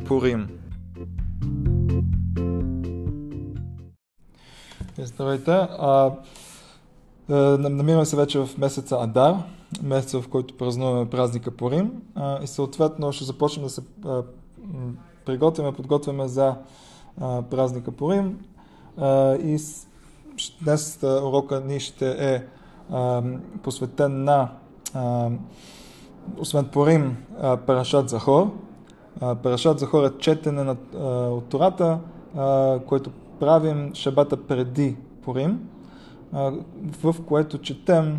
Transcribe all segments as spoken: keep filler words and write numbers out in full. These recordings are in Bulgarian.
Пурим. Здравейте! А, намираме се вече в месеца Адар, месеца, в който празнуваме празника Пурим, а, и съответно ще започнем да се а, приготвяме, подготвяме за а, празника Пурим. А, и с, днес урока ни ще е а, посветен на а, освен Пурим, а, Парашат Захор. А, Парашат Захор е четене на, а, от Тората, а, което правим шабата преди Пурим, а, в което четем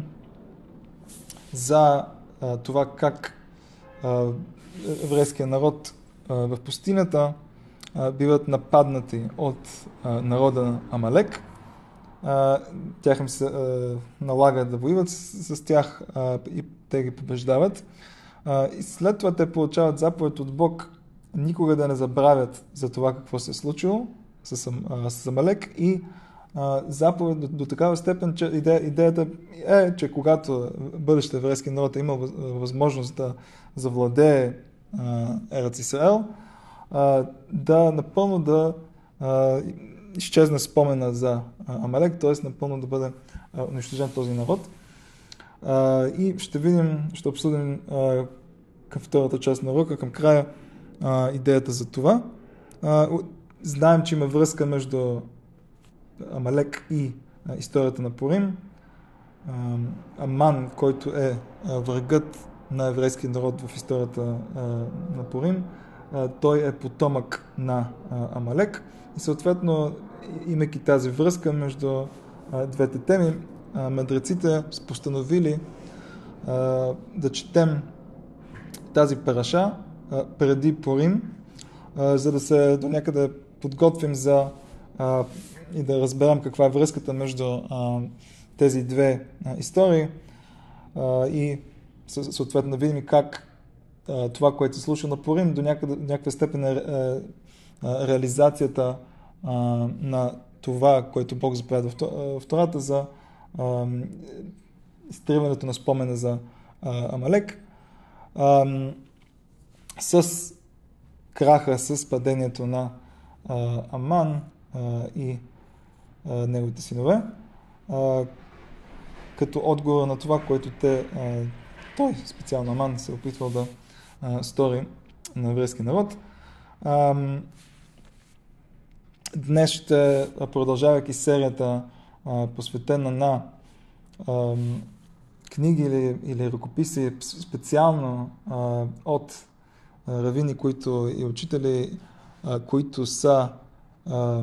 за а, това как а, еврейския народ а, в пустинята а, биват нападнати от а, народа на Амалек. А, тях им се а, налага да воюват с, с тях а, и те ги побеждават. А, и след това те получават заповед от Бог никога да не забравят за това какво се е случило с, а, с Амалек и а, заповед до, до такава степен, че идея, идеята е, че когато бъдещия еврейски народ е имал възможност да завладее Ерец Исраел, а, да напълно да а, изчезне спомена за Амалек, т.е. напълно да бъде а, унищожен този народ. А, и ще видим, ще обсъдим а, към втората част на урока, към края, а, идеята за това. А, знаем, че има връзка между Амалек и а, историята на Пурим. А, Аман, който е а, врагът на еврейския народ в историята а, на Пурим, а, той е потомък на а, Амалек и съответно, имайки тази връзка между а, двете теми, а, мъдреците са постановили а, да четем тази параша а, преди Пурим, а, за да се до някъде подготвим за а, и да разберем каква е връзката между а, тези две а, истории а, и съответно да видим как а, това, което се случва на Пурим, до някъде, някаква степен е а, а, реализацията а, на това, което Бог заповяда в Тората за а, изтриването на спомена за а, Амалек. А, с краха, с падението на а, Аман а, и а, неговите синове, а, като отговор на това, което те, а, той, специално Аман, се опитвал да а, стори на еврейски народ. А, днес ще, продължавайки серията, а, посветена на а, книги или, или ръкописи, специално а, от а, равини, които и учители, а, които са а,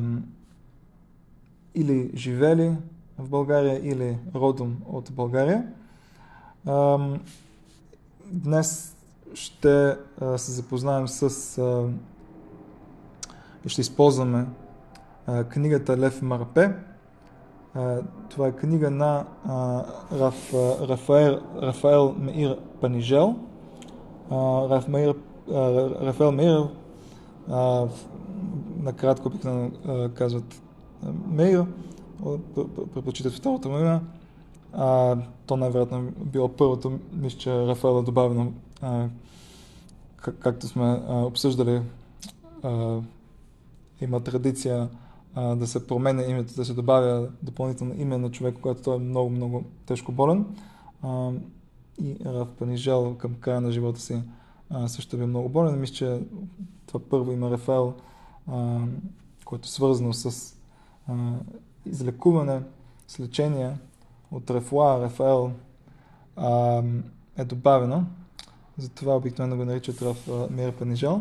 или живели в България, или родом от България. А, днес ще а, се запознаем с а, и ще използваме а, книгата Лев Марпе. Uh, това е книга на uh, Раф, Рафаел, Рафаел Меир Панижел. Uh, Раф Меир, uh, Рафаел Меир, uh, накратко обикновено uh, казват uh, Меир, предпочитат второто му име. Uh, то най-вероятно било първото, мисля, че Рафаел е добавено, uh, как, както сме uh, обсъждали, uh, има традиция да се променя името, да се добавя допълнително име на човек, когато той е много, много тежко болен. А, и Раф Панижел към края на живота си а, също е много болен. Мисля, че това първо име Рафаел, а, което е свързано с а, излекуване, с лечение от Рефуа, Рафаел, а, е добавено. Затова обикновено го наричат Раф Меир Панижел.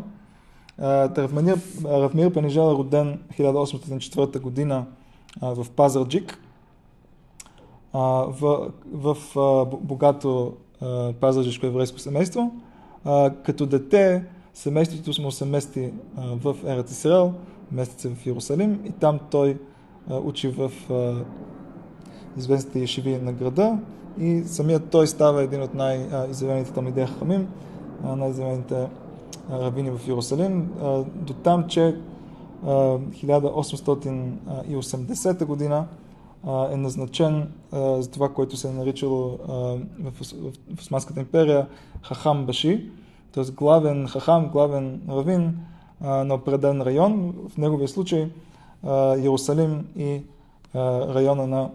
Раф Меир Панижел е роден хиляда осемстотин и четвърта година а, в Пазарджик, а, в, в а, богато а, пазарджишко еврейско семейство. А, като дете семейството му се мести а, в Ерец Исраел, мести се в Иерусалим и там той а, учи в а, известните ешиви на града и самият той става един от най-изявените талмидей хахамим, най-изявените равини в Иерусалим, до там, че хиляда осемстотин и осемдесета година е назначен за това, което се е наричало в Османската империя Хахам Баши, т.е. главен хахам, главен равин на определен район, в неговия случай Йерусалим и района на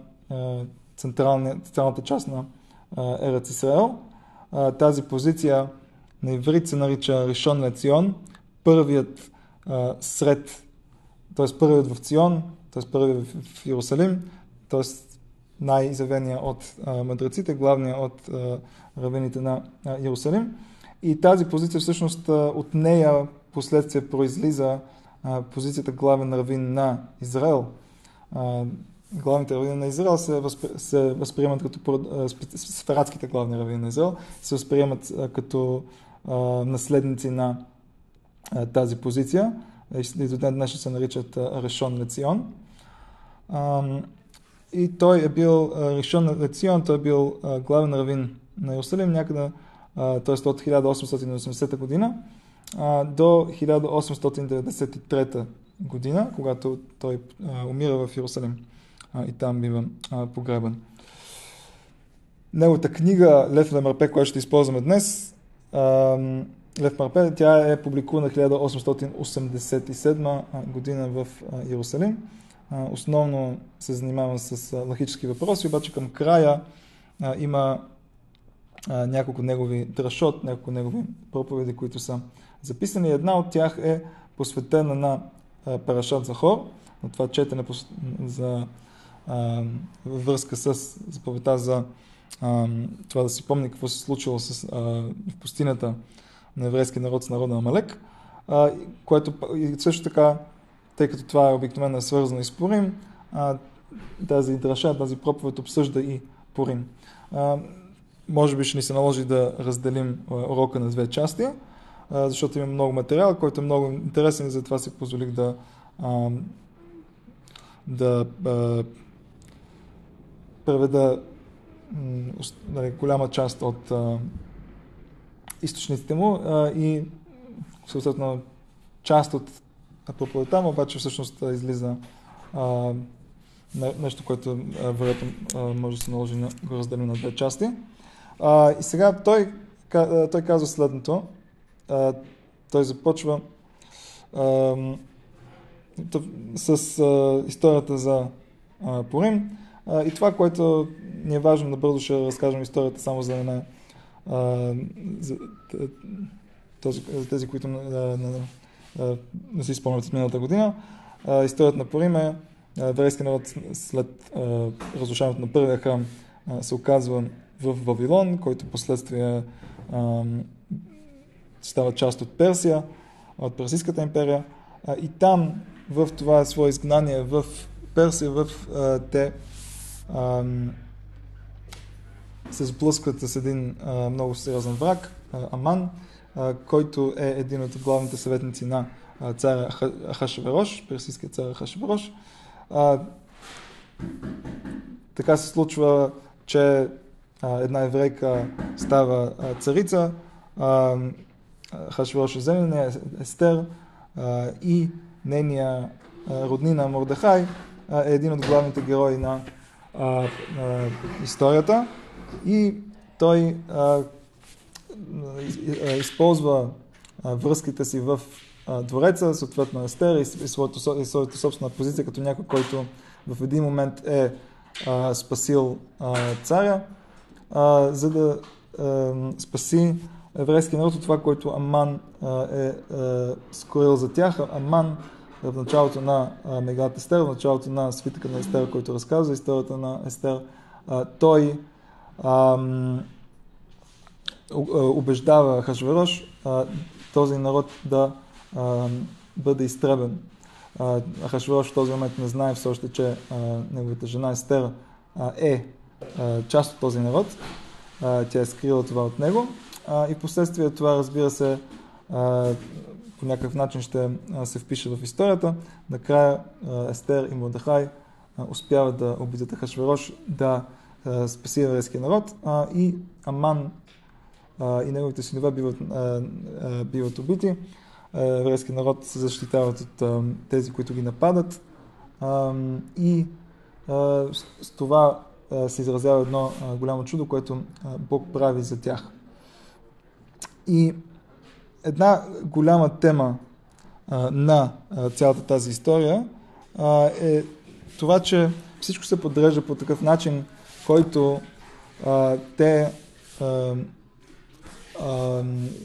централната част на Ерец Исраел. Тази позиция на иврит се нарича Ришон Лецион, първият сред, т.е. първият в Цион, т.е. първият в Йерусалим, т.е. най-изявения от мъдреците, главния от раввините на Йерусалим. И тази позиция всъщност от нея последствие произлиза позицията главен равин на Израел. Главните равини на Израел се, възпри... се възприемат като сефарадските главни равини на Израел, се възприемат като а, наследници на а, тази позиция. И до ден днес се наричат Решон Лецион. А, и той е бил Решон Лецион, той е бил а, главен равин на Йерусалим някъде, т.е. от хиляда осемстотин и осемдесета година а, до хиляда осемстотин деветдесет и трета година, когато той а, умира в Йерусалим. И там бива а, погребан. Неговата книга Лев Лемарпе, която ще използваме днес, а, Лев Марпе, тя е публикувана хиляда осемстотин осемдесет и седма година в а, Йерусалим. А, основно се занимава с а, лахически въпроси, обаче към края а, има а, няколко негови драшот, няколко негови проповеди, които са записани. Една от тях е посветена на а, Парашат Захор, на това четене за във връзка с заповедта за а, това да си помни какво се случило с, а, в пустинята на еврейския народ с народа Амалек, а, което и също така, тъй като това е обикновено свързано и с Пурим, а, тази драша, тази проповед обсъжда и Пурим. А, може би ще ни се наложи да разделим урока на две части, а, защото има много материал, който е много интересен и затова си позволих да а, да а, преведа м, голяма част от а, източниците му а, и съответно част от проповедта му, обаче всъщност излиза а, нещо, което а, вероятно а, може да се наложи да го разделим на две части. А, и сега той, той казва следното. А, той започва а, с а, историята за а, Пурим. А, и това, което ни е важно, набързо ще разкажем историята, само за да не а, за, този, за тези, които а, не, а, не си спомнят от миналата година. А, историята на Пурим е еврейския народ след а, разрушаването на първия храм а, се оказва в Вавилон, който последствие а, става част от Персия, от Персийската империя. А, и там, в това свое изгнание в Персия, в а, те а, се сблъскват с един а, много сериозен враг, а, Аман, а, който е един от главните съветници на а, царя Ахашверош, персийския цар Ахашверош. А, така се случва, че а, една еврейка става а, царица, а, Ахашверош е земен, Естер, а, и нейния а, роднина Мордехай а, е един от главните герои на а, а, историята и той а, а, използва а, връзките си в а, двореца, съответно Естер и, и, своето, и своята собствена позиция като някой, който в един момент е а, спасил а, царя, а, за да а, спаси еврейския народ от това, което Аман а, е а, скорил за тях. Аман в началото на а, Мегилат Естер, в началото на свитъка на Естер, който разказва историята на Естер, а, той а, убеждава Ахашверош а, този народ да а, бъде изтребен. Ахашверош в този момент не знае все още, че а, неговата жена Естер а, е а, част от този народ. А, тя е скрила това от него. А, и в последствие това, разбира се, а, по някакъв начин ще а, се впише в историята. Накрая а, Естер и Мордехай а, успяват да убедят Ахашверош да а, спаси еврейския народ а, и Аман а, и неговите синове биват, а, а, биват убити. Еврейския народ се защитават от а, тези, които ги нападат а, и а, с, с това а, се изразява едно а, голямо чудо, което а, Бог прави за тях. И една голяма тема а, на а, цялата тази история а, е това, че всичко се подрежда по такъв начин, който а, те а, а,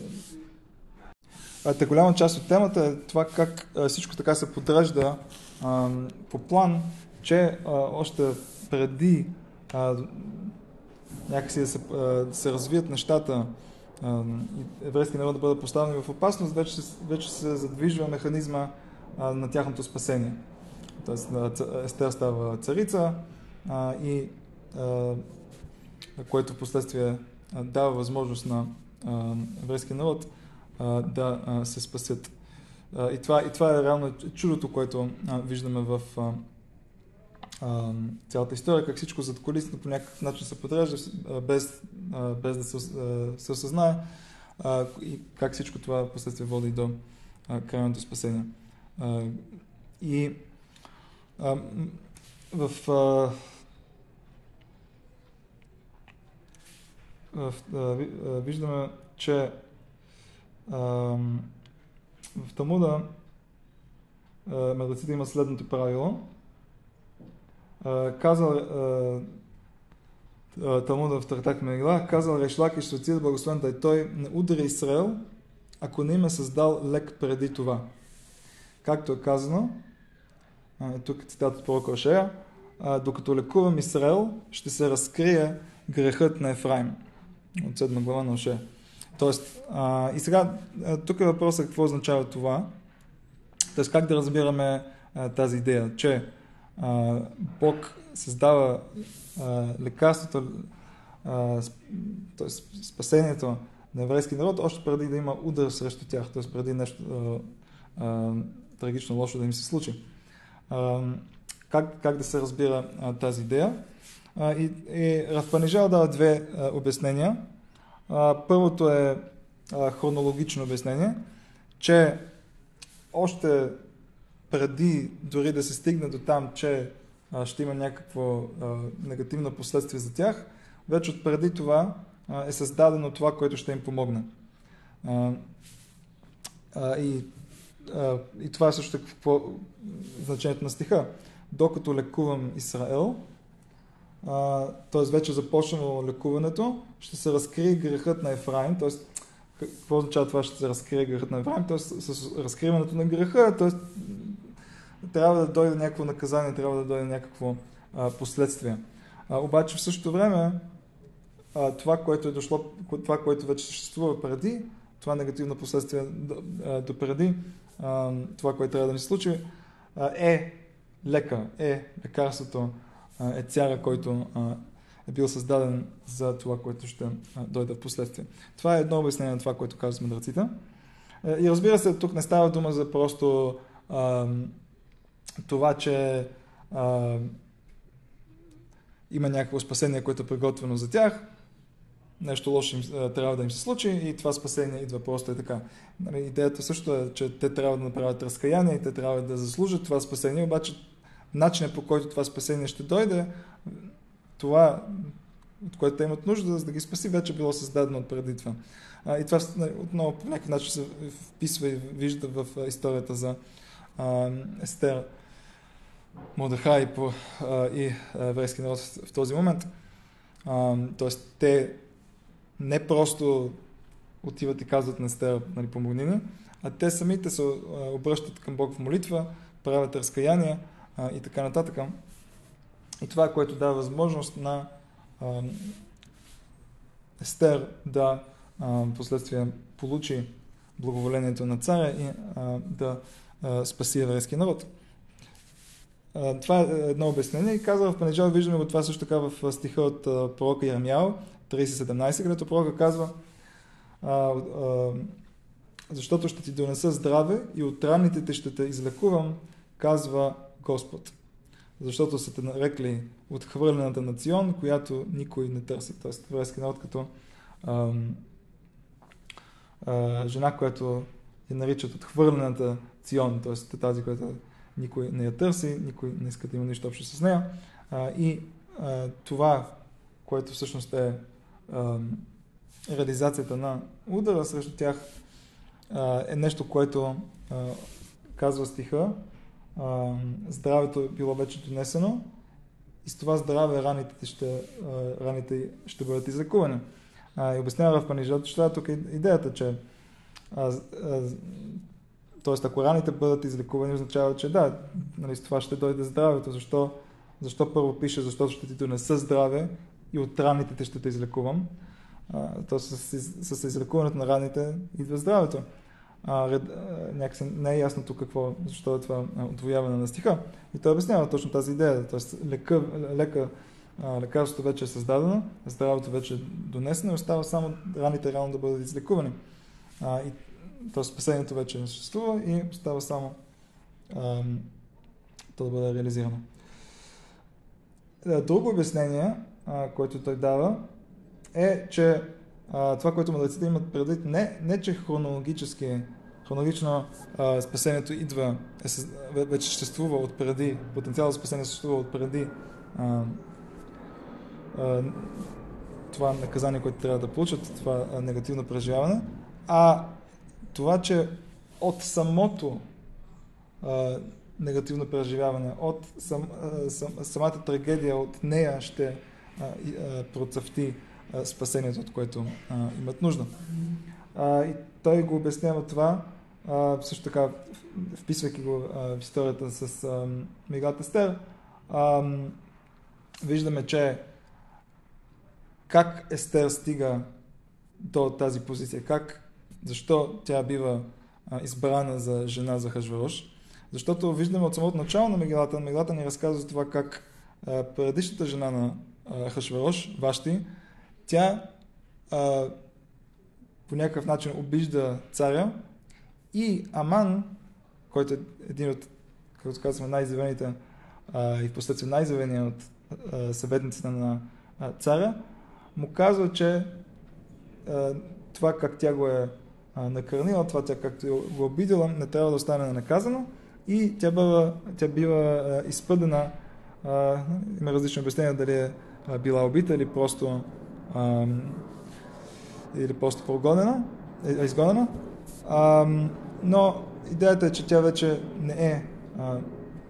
Та голяма част от темата е това как а, всичко така се подрежда а, по план, че а, още преди а, някакси да се, а, да се развият нещата а, и еврейски народ да бъдат поставени в опасност, вече, вече се задвижва механизма а, на тяхното спасение. Тоест Естер става царица а, и а, което в последствие дава възможност на а, еврейския народ а, да а, се спасят. А, и, това, и това е реално чудото, което а, виждаме в а, а, цялата история, как всичко зад колисите по някакъв начин се подрежда, а, без, а, без да се, а, се осъзнае а, и как всичко това в последствие води до а, крайното спасение. А, и а, в а, виждаме, че а, в Талмуда мъдреците имат следното правило. А, казал а, Талмуда в Тартак Мегила, казал Реш Лакиш Социд, благословен да е той, не удари Израел, ако не им е създал лек преди това. Както е казано, а, тук е цитат от пророка Ошея, докато лекувам Израел, ще се разкрие грехът на Ефраим. От седма глава на Ошея. Тоест, а, и сега, тук е въпросът какво означава това. Тоест, как да разбираме а, тази идея, че а, Бог създава а, лекарството, а, т.е. спасението на еврейски народ, още преди да има удар срещу тях, т.е. преди нещо а, а, трагично лошо да им се случи. А, как, как да се разбира а, тази идея? Uh, и, и Рав Панижал дава две uh, обяснения. Uh, първото е uh, хронологично обяснение, че още преди дори да се стигне до там, че uh, ще има някакво uh, негативно последствие за тях, вече от преди това uh, е създадено това, което ще им помогне. Uh, uh, и, uh, и това също е какво значението на стиха. Докато лекувам Израел, т.е. вече започнало лекуването, ще се разкрие грехът на Ефраим, т.е. какво означава това, ще се разкрие грехът на Ефраим, т.е. с разкриването на греха, т.е. трябва да дойде някакво наказание, трябва да дойде някакво а, последствие. А, обаче в същото време а, това, което е дошло, това, което вече съществува преди, това негативно последствие допреди а, това, което трябва да ни случи, а, е лека, е лекарството, е цяра, който а, е бил създаден за това, което ще а, дойде в последствие. Това е едно обяснение на това, което казват мъдреците. И разбира се, тук не става дума за просто а, това, че а, има някакво спасение, което е приготвено за тях, нещо лошо им, а, трябва да им се случи и това спасение идва просто е така. Нали, идеята също е, че те трябва да направят разкаяние и те трябва да заслужат това спасение, обаче начинът, по който това спасение ще дойде, това, от което те имат нужда, за да ги спаси, вече било създадено от преди това. А, и това отново по някакъв начин се вписва и вижда в историята за а, Естер, Мордехай и, и еврейски народ в, в този момент. А, тоест, те не просто отиват и казват на Естер, нали, помогни ни, а те самите се обръщат към Бог в молитва, правят разкаяние, и така нататък. И това, което дава възможност на а, Естер да а, последствие получи благоволението на царя и а, да а, спаси еврейски народ. А, това е едно обяснение и казва в Панижал, виждаме го това също така в стиха от а, пророка Йермияу трийсет седемнайсет, където пророка казва а, а, защото ще ти донеса здраве и от раните те ще те излекувам, казва Господ. Защото са те нарекли отхвърлената национ, която никой не търси. Тоест, еврейски народ като а, а, жена, която я наричат отхвърлената Цион, т.е. тази, която никой не я търси, никой не иска да има нищо общо с нея. А, и а, това, което всъщност е а, реализацията на удара срещу тях, а, е нещо, което а, казва стиха, а, здравето е било вече донесено и с това здраве раните ще, а, раните ще бъдат излекувани. А, и обяснява в Панижат, че тук е идеята, че а, а, т.е. ако раните бъдат излекувани, означава, че да, нали, с това ще дойде здравето. Защо, защо първо пише, защото ще ти донеса здраве и от раните те ще те излекувам. А, то с, с, с излекуването на раните идва здравето. А, ред, а, някакси не е ясно тук какво, защо е това отвояване на стиха. И той обяснява точно тази идея. Тоест лека, лека, а, лекарството вече е създадено, здравето вече е донесено и остава само раните реално да бъдат излекувани. А, и т.е. спасението вече не съществува и става само а, то да бъде реализирано. Друго обяснение, а, което той дава, е, че а, това, което мъдреците имат предвид, не, не че хронологически, хронологично а, спасението идва, е, вече съществува от преди, потенциално спасение съществува от преди а, а, това наказание, което трябва да получат, това а, негативно преживяване, а това, че от самото а, негативно преживяване, от сам, а, сам, самата трагедия, от нея ще а, а, процъфти а, спасението, от което а, имат нужда. А, и той го обяснява това, а, също така, вписвайки го а, в историята с а, Мегалат Естер, а, виждаме, че как Естер стига до тази позиция, как защо тя бива а, избрана за жена за Ахашверош? Защото виждаме от самото начало на Мегилата, Мегилата ни разказва за това как а, предишната жена на Ахашверош, Вашти, тя а, по някакъв начин обижда царя и Аман, който е един от, както казваме, най-изявените а, и впоследствие най-изявения от а, съветниците на а, царя, му казва, че а, това как тя го е накърнила, това тя както го обидила, не трябва да остане ненаказано и тя бива, тя бива а, изпъдена, а, има различни обяснения дали е а, била убита или просто а, или просто прогонена, е, изгонена. А, но идеята е, че тя вече не е а, а,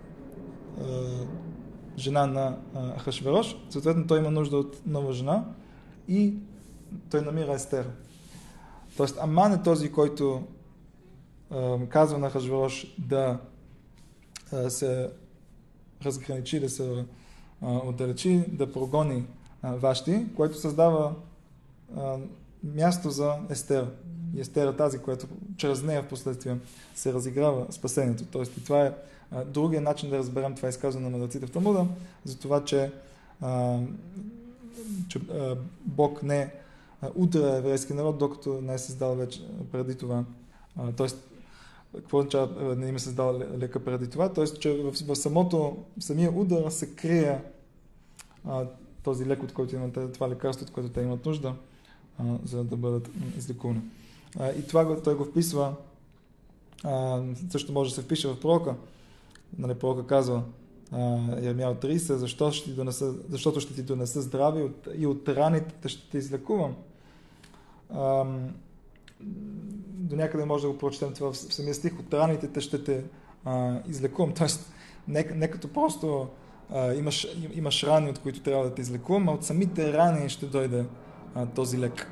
жена на Ахашверош, съответно той има нужда от нова жена и той намира Естер. Тоест Аман е този, който а, казва на Ахашверош да а, се разграничи, да се а, отдалечи, да прогони а, Вашти, което създава а, място за Естер. И Естер е тази, която чрез нея в последствие се разиграва спасението. Тоест и това е а, другия начин да разберем това изказване на мъдреците в Талмуда, за това, че, а, че а, Бог не удря еврейски народ, докато не е създал вече преди това. Т.е. какво означава не им е създал лека преди това? Т.е. че в, в самото, в самия удар се крие а, този лек, от който имат, това лекарство, от което те имат нужда, а, за да бъдат излекувани. А, и това той го вписва, а, също може да се впише в пророка. Нали, пророка казва, Йермия трийсет, защо ще ти донеса, защото ще ти донеса здраве и от, и от раните ще те излекувам. А, до някъде може да го прочетем това в, в самия стих, от раните ще те а, излекувам. Тоест, не, не като просто а, имаш, имаш рани, от които трябва да те излекувам, а от самите рани ще дойде а, този лек.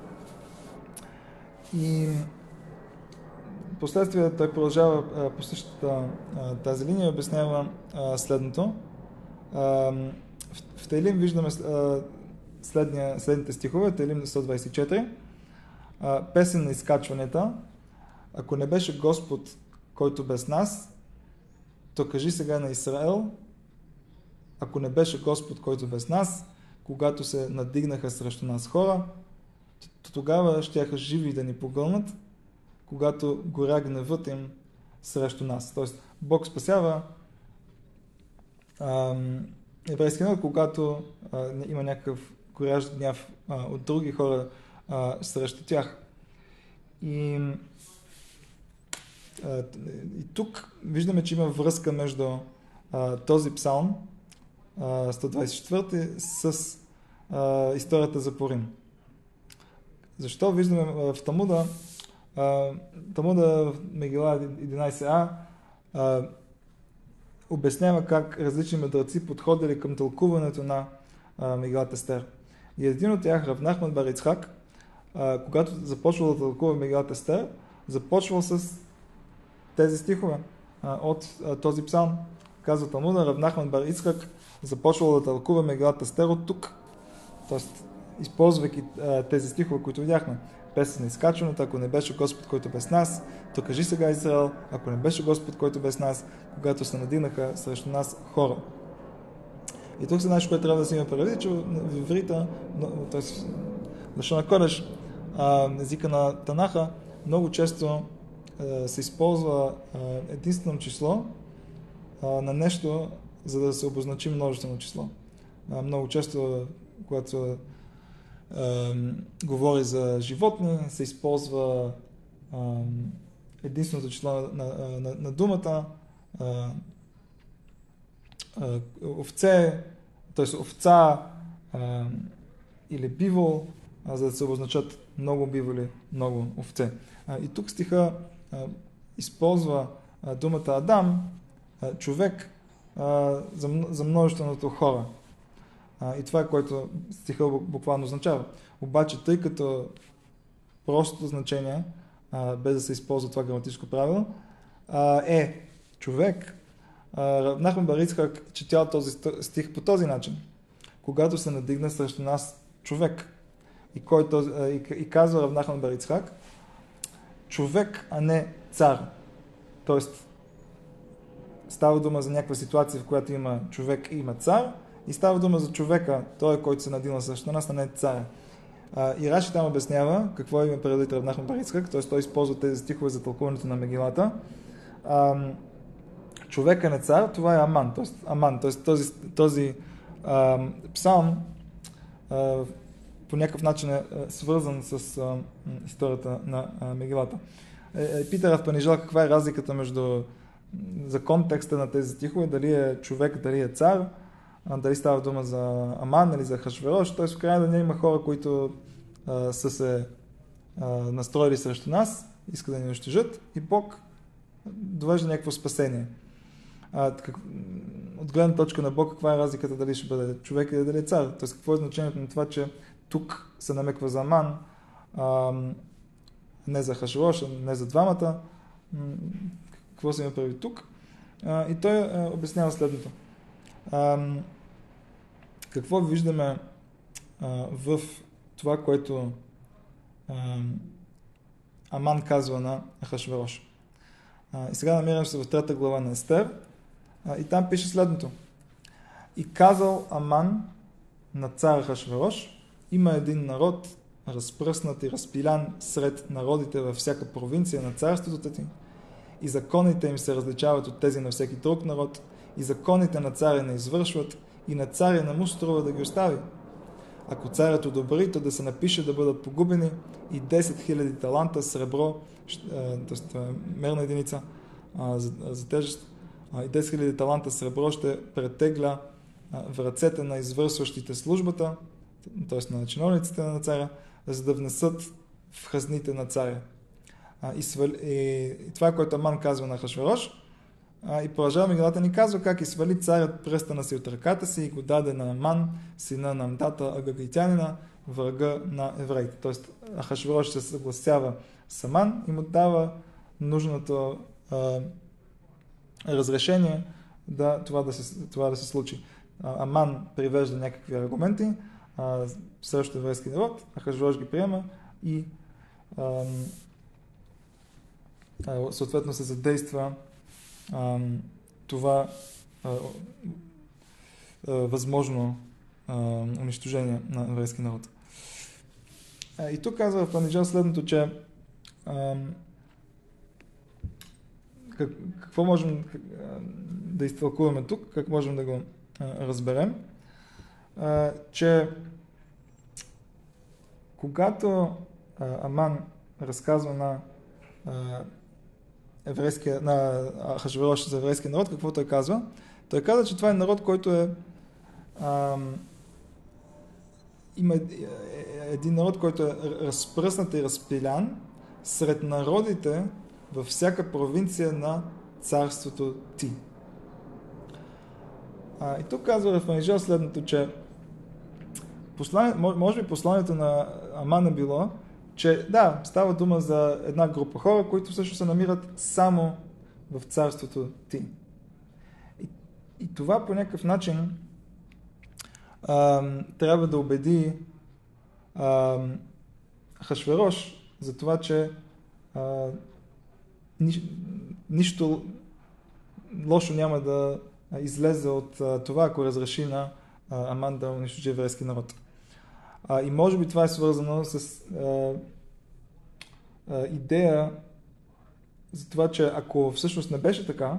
И последствие той продължава а, по същата а, тази линия и обяснява а, следното. А, в, в Теилим виждаме а, следния, следните стихове, Теилим сто двадесет и четири. А, песен на изкачванията. Ако не беше Господ, който без нас, то кажи сега на Израел, ако не беше Господ, който без нас, когато се надигнаха срещу нас хора, то тогава щяха живи да ни погълнат, когато горя гневът им срещу нас. Тоест, Бог спасява ам, еврейския народ, когато а, има някакъв горящ гняв а, от други хора а, срещу тях. И, а, и тук виждаме, че има връзка между а, този псалм, а, сто двадесет и четвърти, с а, историята за Пурим. Защо виждаме в Талмуда, Uh, Талмуда в Мегила единадесет а а, обяснява как различни мъдреци подходили към тълкуването на а, Мегилат Естер. И един от тях, Рав Нахман бар Ицхак, а, когато започвал да тълкува Мегилат Естер, започвал с тези стихове а, от а, този псалм. Казва Талмуда, Рав Нахман бар Ицхак започвал да тълкува Мегилат Естер от тук. Тоест, използвайки а, тези стихове, които видяхме. Песен на изкачването, ако не беше Господ, който бе с нас, то кажи сега Израел, ако не беше Господ, който бе с нас, когато се надигнаха срещу нас хора. И тук се нещо, което трябва да си има предвид, че в иврита, т.е. лашон ха-кодеш, езика на Танаха, много често а, се използва а, единствено число а, на нещо, за да се обозначи множествено число. А, много често, когато Uh, говори за животни, се използва uh, единственото число на, на, на, на думата, uh, uh, овце, т.е. овца uh, или бивол, uh, за да се обозначат много биволи, много овце. Uh, и тук стиха uh, използва uh, думата Адам, uh, човек, uh, за, за множественото хора. А, и това е, което стиха буквално означава. Обаче, тъй като простото значение, а, без да се използва това граматическо правило, а, е човек, Рав Нахман бар Ицхак четял този стих по този начин. Когато се надигне срещу нас човек, и, който, и, и казва Рав Нахман бар Ицхак, човек, а не цар. Тоест, става дума за някаква ситуация, в която има човек и има цар, и става дума за човека, той, който се надигна срещу нас, а не царя. И Раши там обяснява какво има предвид Рав Нахман бар Ицхак, т.е. той използва тези стихове за тълкуването на Мегилата. А, човека не цар, това е Аман, т.е. Аман, т.е. този, този а, псалм а, по някакъв начин е свързан с а, историята на а, Мегилата. Е, е, пита Рав Панижал каква е разликата между за контекста на тези стихове, дали е човек, дали е цар, дали става дума за Аман или за Хашверош, т.е. в крайна деня има хора, които а, са се а, настроили срещу нас, искат да ни унищожат и Бог довежда някакво спасение. А, как, от гледна точка на Бог, каква е разликата дали ще бъде човек или дали е цар? Т.е. какво е значението на това, че тук се намеква за Аман, а, не за Хашверош, не за двамата. Какво се има прави тук? А, и той а, обяснява следното. А, какво виждаме а, в това, което а, Аман казва на Ахашверош. А, и сега намираме се в трета глава на Естер а, и там пише следното. И казал Аман на цар Ахашверош, има един народ, разпръснат и разпилян сред народите във всяка провинция на царството ти, и законите им се различават от тези на всеки друг народ, и законите на царя не извършват, и на царя не му струва да ги остави. Ако царят одобри, то да се напише да бъдат погубени и десет хиляди таланта сребро, т.е. мерна единица за, за тежест, и десет хиляди таланта сребро ще претегля в ръцете на извършващите службата, т.е. на чиновниците на царя, за да внесат в хазните на царя. И, свали, и, и това, което Аман казва на Хашверош, и продължава Мегилата ни казва как извали царят пръстена си от ръката си и го даде на Аман, сина на Амдата агагайтянина, врага на евреите. Тоест Ахашверош се съгласява с Аман и му дава нужното а, разрешение да, това, да се, това да се случи. А, Аман привежда някакви аргументи а, срещу еврейски народ, Ахашверош ги приема и а, а, съответно се задейства а, това а, а, възможно а, унищожение на еврейски народ. А, и тук казва в Панижал следното, че а, как, какво можем как, а, да изтълкуваме тук, как можем да го а, разберем, а, че когато а, Аман разказва на а, еврейския, на Ахашверош за еврейския народ, какво той казва? Той казва, че това е народ, който е а, има един народ, който е разпръснат и разпилян сред народите във всяка провинция на царството ти. А, и тук казва Рафанижел следното, че послание, може би посланието на Аман е било, че да, става дума за една група хора, които всъщност се намират само в царството ти. И, и това по някакъв начин а, трябва да убеди а, Ахашверош за това, че а, ни, нищо лошо няма да излезе от а, това, ако разреши на а, Аман да унищожи еврейски народ. А, и може би това е свързано с а, а, идея за това, че ако всъщност не беше така,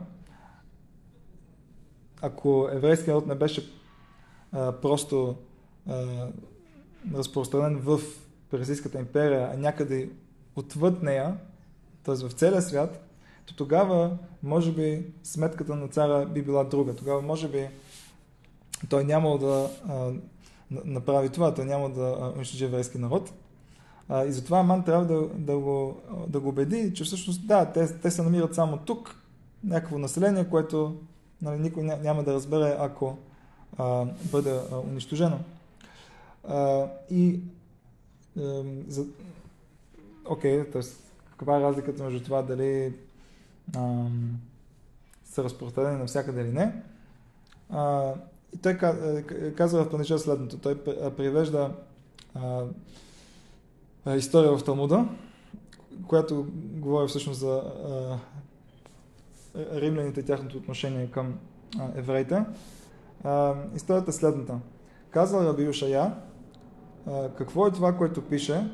ако еврейският народ не беше а, просто а, разпространен в Персийската империя, а някъде отвъд нея, т.е. в целия свят, то тогава, може би, сметката на цара би била друга. Тогава, може би, той нямал да а, направи това, той няма да унищожи еврейски народ. А, и затова Аман трябва да, да, го, да го убеди, че всъщност, да, те, те се намират само тук, някакво население, което нали, никой няма да разбере, ако а, бъде а, унищожено. А, и а, за... Окей, т.е. каква е разликата между това дали а, са разпространени навсякъде или не? А, и той казва в Панича следното. Той привежда а, а, история в Талмуда, която говори всъщност за а, римляните и тяхното отношение към а, евреите. А, историята е следната. Казал Раби Йошая, а, какво е това, което пише?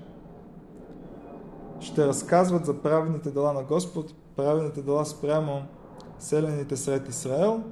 Ще разказват за праведните дела на Господ, праведните дела спрямо селените сред Израел.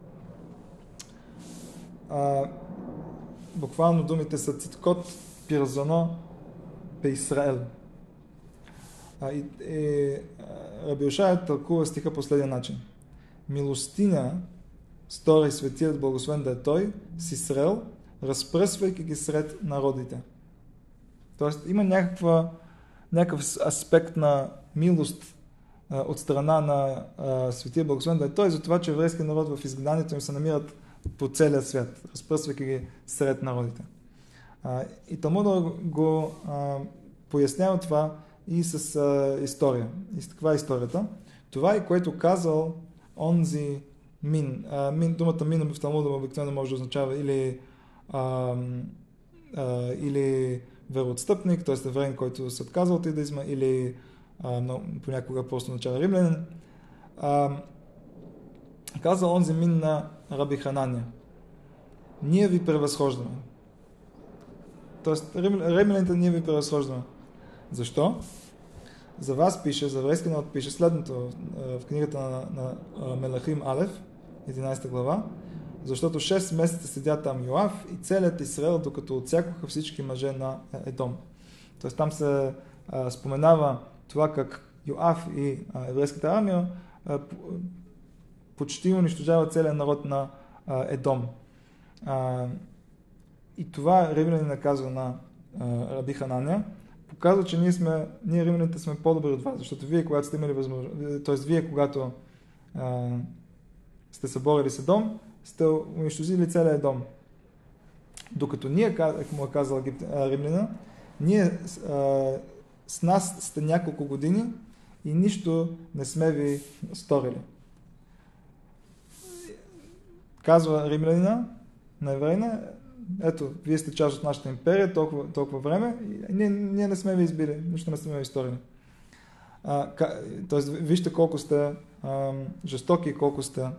А, буквално думите са циткот пирзано пе Израел. А, и, и Раби Йошая тълкува стиха последния начин. Милостиня стори светият благословен да е той с Израел, разпръсвайки ги сред народите. Тоест има някаква, някакъв аспект на милост а, от страна на а, светия благословен да е той, за това, че еврейският народ в изгнанието им се намират по целия свят, разпръсвайки ги сред народите. А, и Талмуда го а, пояснява това и с а, история. И каква е историята? Това е което казал онзи мин. А, мин думата мин в Талмуда обикновено може да означава или, а, а, или вероотстъпник, т.е. евреин, който се отказва от иудаизма, или а, но, понякога просто означава римлянин. А, казал онзи мин на Раби Ханания. Ние ви превъзхождаме. Тоест, римляните ние ви превъзхождаме. Защо? За вас пише, за еврейски народ пише следното в книгата на, на Мелахим Алев, единадесета глава, защото шест месеца седя там Йоав и целият Израел, докато отсякоха всички мъже на Едом. Тоест там се а, споменава това как Йоав и а, еврейската армия а, почти унищожава целият народ на а, Едом. А, и това римлянин наказва на а, Раби Ханания, показва, че ние, сме, ние римляните сме по-добри от вас, защото вие, когато сте имали възможност, т.е. вие, когато а, сте се борили с Едом, сте унищожили целия Едом. Докато ние, как му е казал римляна, ние а, с нас сте няколко години и нищо не сме ви сторили. Казва римлянина на евреина, ето, вие сте част от нашата империя толкова, толкова време и ние, ние не сме ви избили, нищо не сме ви сторили. А, ка, тоест, вижте колко сте а, жестоки и колко сте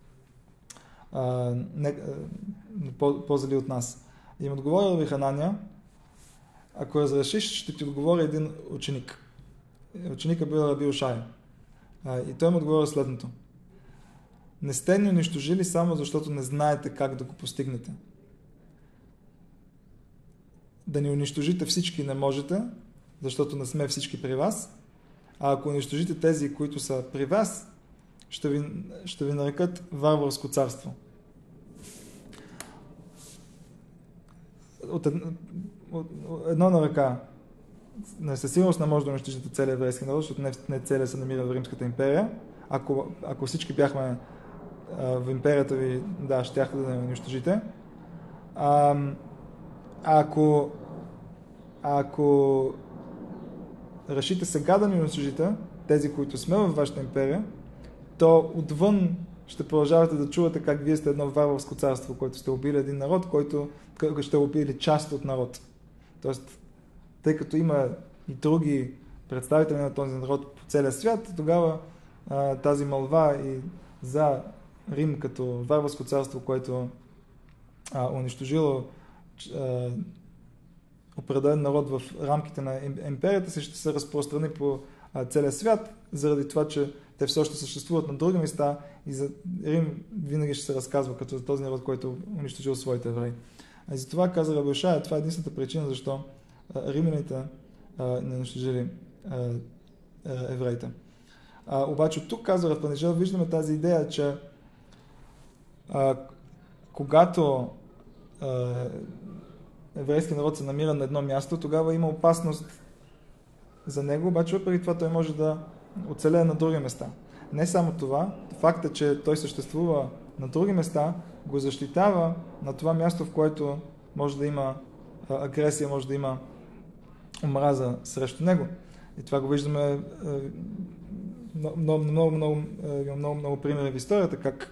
а, не, а, по-зали от нас. И им отговорил Раби Ханания, ако разрешиш, ще ти отговори един ученик. Ученикът бил Раби Йошая. А, и той му отговорил следното. Не сте ни унищожили само защото не знаете как да го постигнете. Да ни унищожите всички не можете, защото не сме всички при вас, а ако унищожите тези, които са при вас, ще ви, ще ви нарекат варварско царство. От едно, от, едно на ръка, не със сигурност не може да унищожите целия еврейски народ, защото не, не целия се намира в Римската империя, ако, ако всички бяхме а, в империята ви, да, щяхте да не унищожите. А, ако ако решите сега да ни унищожите, тези, които сме във вашата империя, то отвън ще продължавате да чувате как вие сте едно варварско царство, което сте убили един народ, който ще убили част от народ. Тоест, тъй като има и други представители на този народ по целия свят, тогава а, тази мълва и за Рим като варварско царство, което а, унищожило а, определен народ в рамките на империята си, ще се разпространи по а, целия свят, заради това, че те все още съществуват на други места и за Рим винаги ще се разказва като за този народ, който унищожил своите евреи. А и затова каза Раби Йошая, това е единствената причина, защо а, римляните а, не унищожили а, а, евреите. А, обаче тук, казва Рав Панижел, виждаме тази идея, че а, когато а, еврейски народ се намира на едно място, тогава има опасност за него, обаче въпреки това той може да оцелее на други места. Не само това, факта, че той съществува на други места, го защитава на това място, в което може да има агресия, може да има омраза срещу него. И това го виждаме много, много, много, много, много примери в историята, как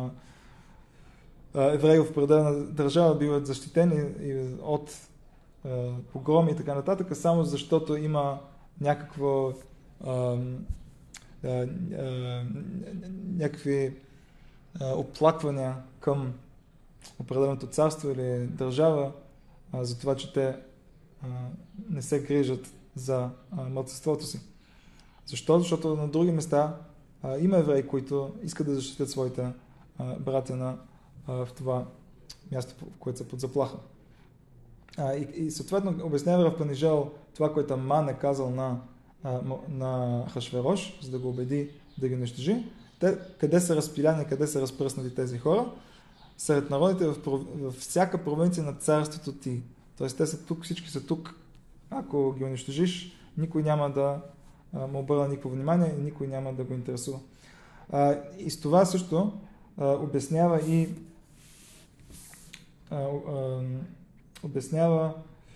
евреи в определена държава биват защитени от погроми и така нататък, само защото има някакво а, а, а, някакви а, оплаквания към определеното царство или държава а, за това, че те а, не се грижат за мълцинството си. Защо? Защото на други места а, има евреи, които искат да защитят своите а, братя на, а, в това място, в което са под заплаха. А, и, и съответно обяснява в Панижел това, което Аман е казал на, а, на Ахашверош, за да го убеди да ги унищожи. Те, къде са разпиляни, къде са разпръснати тези хора? Сред народите в, във всяка провинция на царството ти. Тоест те са тук, всички са тук. Ако ги унищожиш, никой няма да а, му обърна никакво внимание и никой няма да го интересува. А, и с това също а, обяснява и а, а, обяснява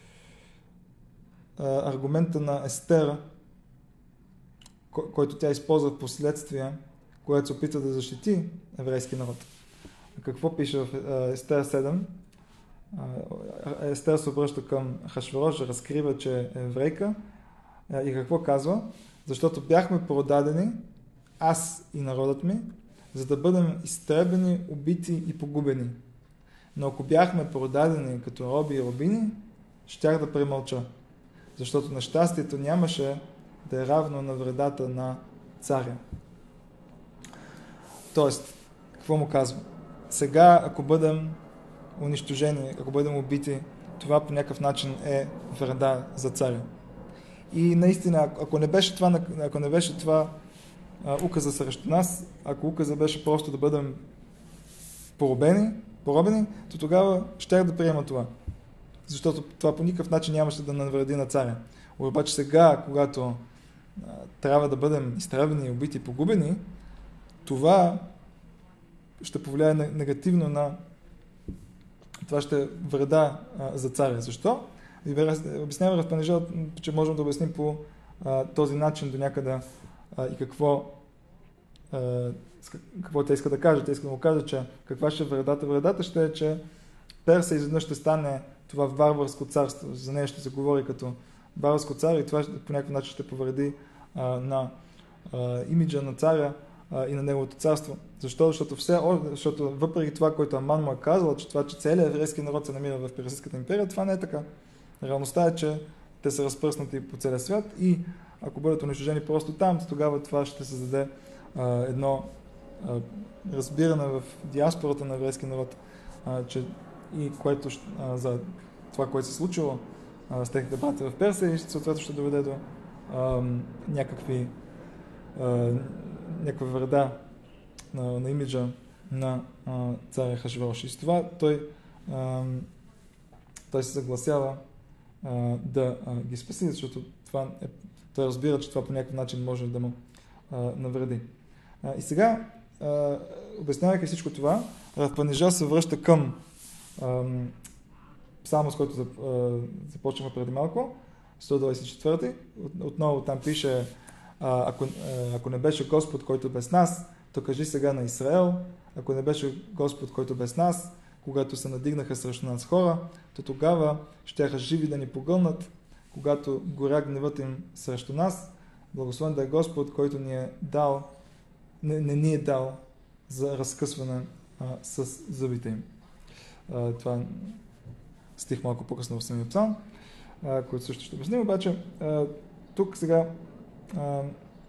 а, аргумента на Естер, кой, който тя използва в последствие, което се опитва да защити еврейски народ. Какво пише в а, Естер седем? А, Естер се обръща към Ахашверош, разкрива, че е еврейка а, и какво казва? Защото бяхме продадени, аз и народът ми, за да бъдем изтребени, убити и погубени. Но ако бяхме продадени като роби и робини, щях да премълча. Защото нещастието нямаше да е равно на вредата на царя. Тоест, какво му казва? Сега, ако бъдем унищожени, ако бъдем убити, това по някакъв начин е вреда за царя. И наистина, ако не беше това, ако не беше това а, указа срещу нас, ако указа беше просто да бъдем поробени, поробени, то тогава щях да приема това. Защото това по никакъв начин нямаше да навреди на царя. Обаче сега, когато а, трябва да бъдем изтребени, убити и погубени, това ще повлияе негативно на това ще вреда а, за царя. Защо? Обясняваме Рав Панижел, че можем да обясним по а, този начин до някъде а, и какво а, какво те иска да каже. Те иска да му каже, че каква ще е вредата. Вредата ще е, че Персия изведнъж ще стане това варварско царство. За нея ще се говори като варварско цар и това по някакъв начин ще повреди а, на а, имиджа на царя а, и на неговото царство. Защо? Защото, все, защото въпреки това, което Аман му е казал, че това, че целият еврейски народ се намира в Персийската империя, това не е така. Реалността е, че те са разпръснати по целия свят и ако бъдат унищожени просто там, тогава това ще създаде а, едно а, разбиране в диаспората на еврейски народ, а, че и което а, за това, което се случило а, с техните братя в Персия и съответно ще доведе до а, някакви а, някаква вреда на, на имиджа на а, царя Ахашверош. И с това той, а, той се съгласява а, да а, ги спаси, защото това е, той разбира, че това по някакъв начин може да му а, навреди. А, и сега, а, обяснявайки всичко това, Рав се връща към а, псалма, с който започнахме преди малко, сто двадесет и четвърти. От, отново там пише, а, ако, а, ако не беше Господ, който без нас, то кажи сега на Израел, ако не беше Господ, който без нас, когато се надигнаха срещу нас хора, то тогава щяха живи да ни погълнат, когато горя гневът им срещу нас. Благословен да е Господ, който ни е дал, не, не ни е дал за разкъсване а, с зъбите им. А, това е стих малко по-късно в самия псалм, а, който също ще обясним. Обаче, а, тук сега а,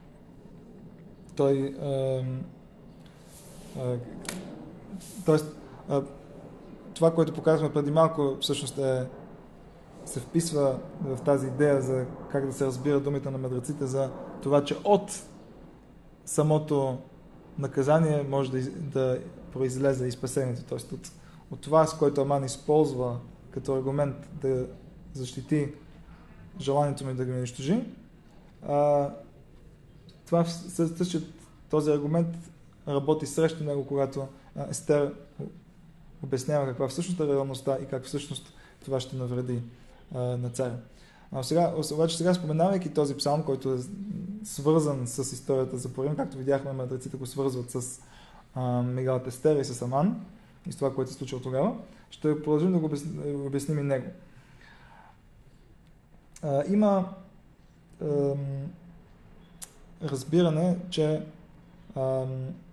той а, а, тоест, а, това, което показваме преди малко, всъщност е, се вписва в тази идея за как да се разбира думите на мъдреците за това, че от самото наказание може да, да произлезе и спасението. Тоест от, от това, с което Аман използва като аргумент да защити желанието ми да го унищожи, а, това същия този аргумент работи срещу него, когато а, Естер обяснява каква всъщност е реалността и как всъщност това ще навреди а, на царя. А сега, обаче сега споменавайки този псалм, който е свързан с историята за Пурим, както видяхме, мъдреците го свързват с а, Мегалът Естер и с Аман и с това, което се случило тогава, ще продължим да го обясним и него. А, има а, разбиране, че а,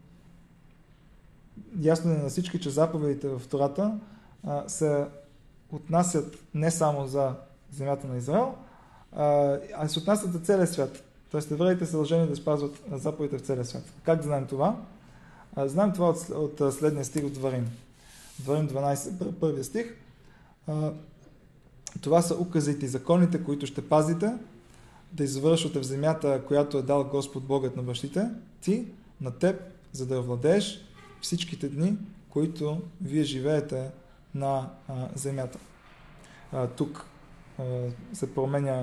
ясно е на всички, че заповедите в Тората а, се отнасят не само за земята на Израел, а, а се отнасят за целия свят. Тоест евреите са дължени да спазват заповедите в целия свят. Как да знаем това? А, знаем това от, от следния стих от Дварим. Дварим дванадесет, първия стих. А, това са указите и законите, които ще пазите, да извършвате в земята, която е дал Господ Богът на бащите ти, на теб, за да я владееш всичките дни, които вие живеете на а, земята. А, тук а, се променя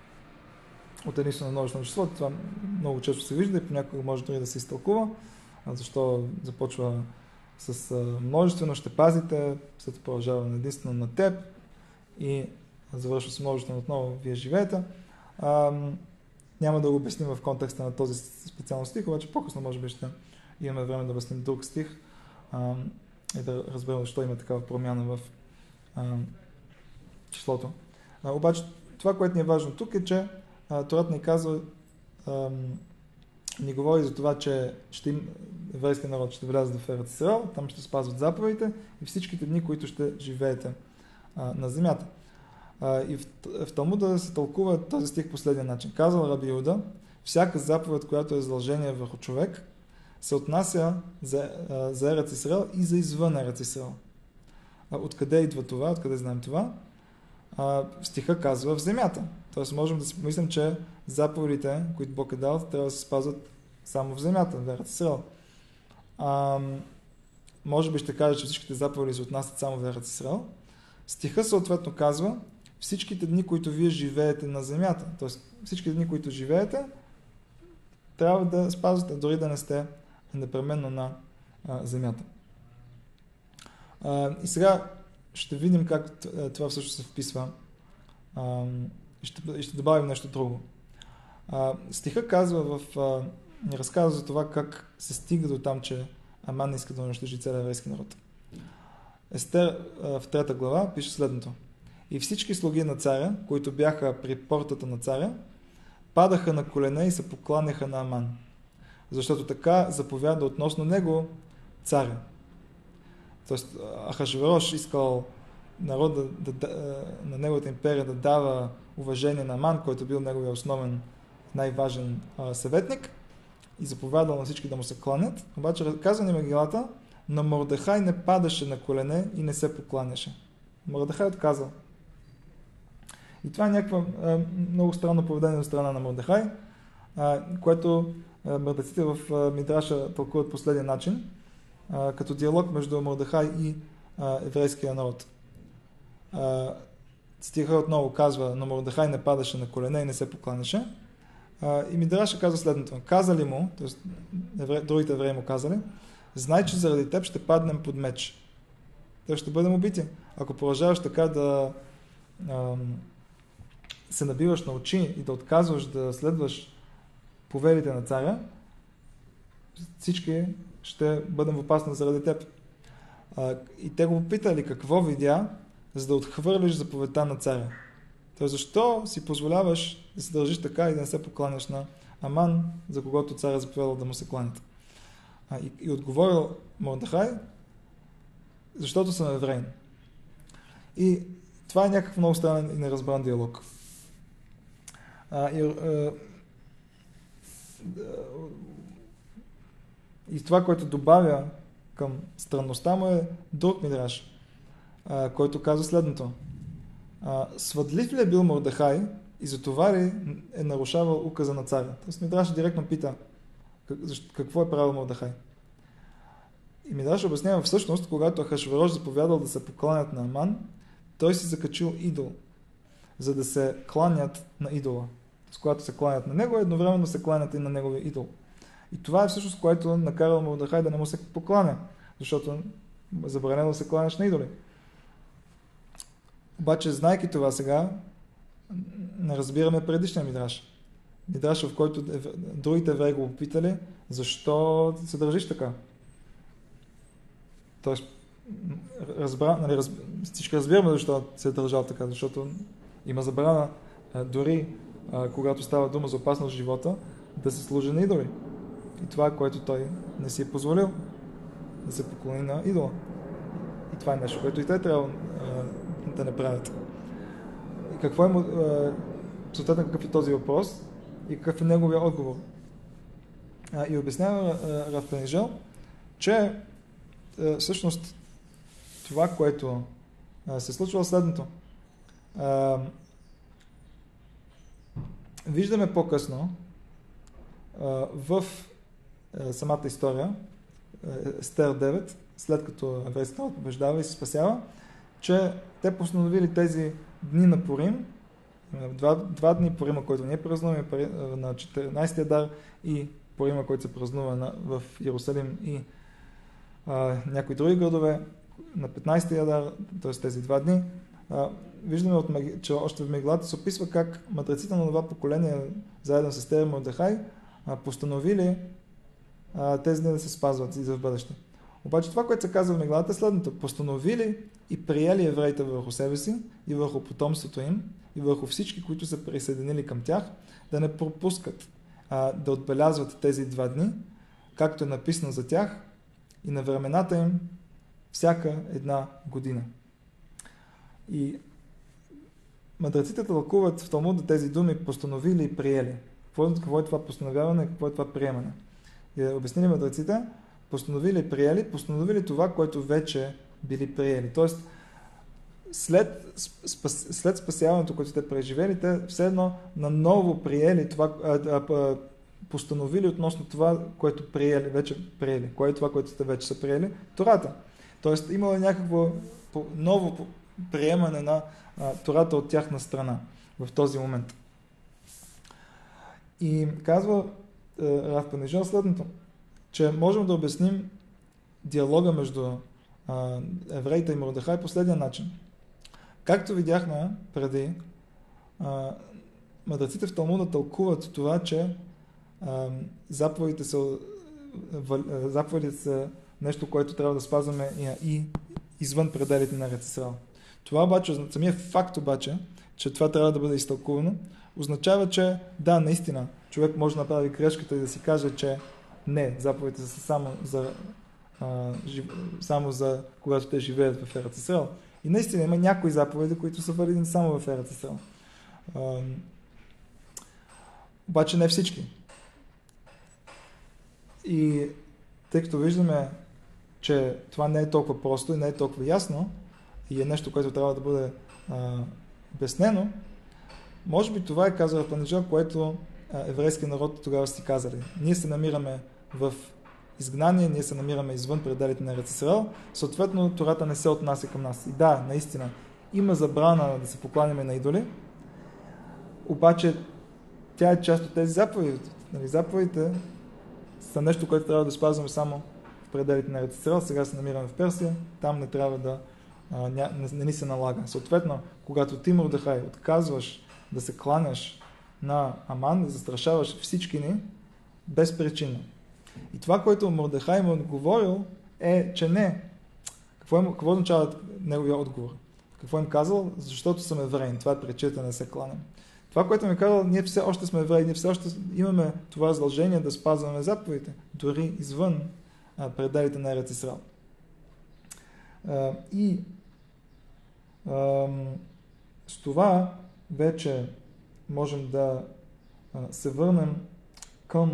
от единствено множествено число. Това много често се вижда и понякога може дори да се изтълкува. А защо започва с а, множествено, ще пазите, след продължава на единствено на теб и завършва с множествено отново вие живеете. А, няма да го обясним в контекста на този специален стих, обаче по-късно може би ще имаме време да обясним друг стих а, и да разберем защо има такава промяна в а, числото. А, обаче това, което ни е важно тук е, че а, Тората ни казва, а, ни говори за това, че ще им, еврейския народ ще влязат в Ерец Израел, там ще спазват заповедите и всичките дни, които ще живеете а, на земята. А, и в, в Талмуда се тълкува този стих последния начин. Казал Раби Юда, всяка заповед, която е задължение върху човек, се отнася за, за Ерец Израел и за извън Ерец Израел. Откъде идва това? Откъде знаем това? А, стиха казва в земята. Тоест можем да си помислим, че заповедите, които Бог е дал, трябва да се спазват само в земята, в Ерец Израел. А, може би ще кажа, че всичките заповеди се отнасят само в Ерец Израел. Стиха съответно казва всичките дни, които вие живеете на земята. Тоест всички дни, които живеете, трябва да спазвате, дори да не сте непременно на а, земята. А, и сега ще видим как това всъщност се вписва а, и, ще, и ще добавим нещо друго. А, стиха казва в... А, ни разказва за това как се стига до там, че Аман не иска да унищожи целия еврейски народ. Естер а, в трета глава пише следното. И всички слуги на царя, които бяха при портата на царя, падаха на колене и се покланяха на Аман, защото така заповяда относно него царя. Тоест Ахашверош искал народа да, да, на неговата империя да дава уважение на Аман, който бил неговия основен, най-важен а, съветник и заповядал на всички да му се кланят. Обаче казва ни Мегилата, но Мордехай не падаше на колене и не се покланяше. Мордехай отказал. И това е някаква а, много странно поведение от страна на Мордехай, а, което мъдреците в а, Мидраша тълкуват последния начин, а, като диалог между Мордехай и а, еврейския народ. А, стиха отново казва, но Мордехай не падаше на колене и не се покланяше. А, и Мидраша казва следното. Казали му, т.е. евре, другите евреи му казали, знай, че заради теб ще паднем под меч. Те ще бъдем убити. Ако продължаваш така да ам, се набиваш на очи и да отказваш да следваш повелите на царя, всички ще бъдем в опасност заради теб. А, и те го попитали какво видя, за да отхвърлиш заповедта на царя. Тоест, защо си позволяваш да се държиш така и да не се покланяш на Аман, за когото царя заповядал да му се кланят? А, и, и отговорил Мордехай, защото съм евреин. И това е някакъв много странен и неразбран диалог. А, и, а, и това, което добавя към странността му е друг мидраш, а, който казва следното. А, свъдлив ли е бил Мордехай и за това ли е нарушавал указа на царя? Тоест мидраш директно пита какво е правил Мордехай. И Мидраш обяснява всъщност, когато Ахашверош заповядал да се покланят на Аман, той си закачил идол, за да се кланят на идола. С когато се кланят на него, едновременно се кланят и на неговия идол. И това е всъщност, което накарал Мордехай да не му се покланя, защото забранено да се кланяш на идоли. Обаче, знайки това сега, не разбираме предишния Мидраш. Мидраш, в който другите евреи го попитали, защо се държиш така? Тоест, разбра, нали, раз, всички разбираме защо се е държал така, защото има забрана а, дори а, когато става дума за опасност в живота, да се служи на идоли. И това е, което той не си е позволил, да се поклони на идола. И това е нещо, което и те трябва а, да не правят. И какво е, а, съответно какъв е този въпрос и какъв е неговия отговор? А, и обяснява Рав Пенижел, че а, всъщност това, което а, се случва следното. А, виждаме по-късно а, в а, самата история, Естер девет, след като еврейската народ побеждава и се спасява, че те постановили тези дни на Пурим, два, два дни Пурима, който ние празнуваме на четиринайсети Адар и Пурима, който се празнува на, в Иерусалим и а, някои други градове, на петнайсети Адар, т.е. тези два дни, а, виждаме, от, че още в Меглата се описва как мъдреците на това поколение, заедно с Естер и Мордехай, постановили а, тези дни да се спазват и за в бъдеще. Обаче това, което се казва в Меглата е следното. Постановили и приели евреите върху себе си и върху потомството им и върху всички, които са присъединили към тях, да не пропускат а, да отбелязват тези два дни, както е написано за тях и на времената им всяка една година. И мъдреците тълкуват в Талмуда тези думи постановили и приели. Какво, какво е това постановяване, какво е това приемане? И обяснили мъдреците, постановили и приели, постановили това, което вече били приели. Тоест, след, спас, след спасяването, което те преживели, те все едно наново приели това, а, а, постановили относно това, което приели, вече приели. Кое е това, което те вече са приели? Тората. Тоест, имало е някакво ново приемане на а, Тората от тяхна страна в този момент. И казва Рав Пенижел следното, че можем да обясним диалога между а, евреите и Мордехай последния начин. Както видяхме преди, а, мъдреците в Талмуда тълкуват това, че а, заповедите са, заповедите са нещо, което трябва да спазваме и, и извън пределите на Ерец Исраел. Това обаче, самия факт обаче, че това трябва да бъде изтълкувано, означава, че да, наистина, човек може да направи грешката и да си каже, че не, заповедите са само за, а, жив... само за когато те живеят в Ерец Исраел. И наистина има някои заповеди, които са валидни само в Ерец Исраел. А, обаче не всички. И тъй като виждаме, че това не е толкова просто и не е толкова ясно и е нещо, което трябва да бъде а, обяснено, може би това е казал Пенижел, което еврейския народ тогава си казали. Ние се намираме в изгнание, ние се намираме извън пределите на Ерец Исраел, съответно Тората не се отнася към нас. И да, наистина, има забрана да се покланяме на идоли, обаче тя е част от тези заповеди. Нали, заповедите са нещо, което трябва да спазваме само в пределите на Ерец Исраел. Сега се намираме в Персия, там не трябва да а, ня, не, не ни се налага. Съответно, когато ти, Мордехай, отказваш да се кланяш на Аман, да застрашаваш всички ни, без причина. И това, което Мордехай му отговорил, е, че не. Какво, им, какво означава неговия отговор? Какво им казал? Защото съм евреин. Това е причината да се кланям. Това, което ми е казал, ние все още сме евреи, ние все още имаме това задължение да спазваме заповедите, дори извън а, пределите на Ерец Исраел. А, и а, с това вече можем да а, се върнем към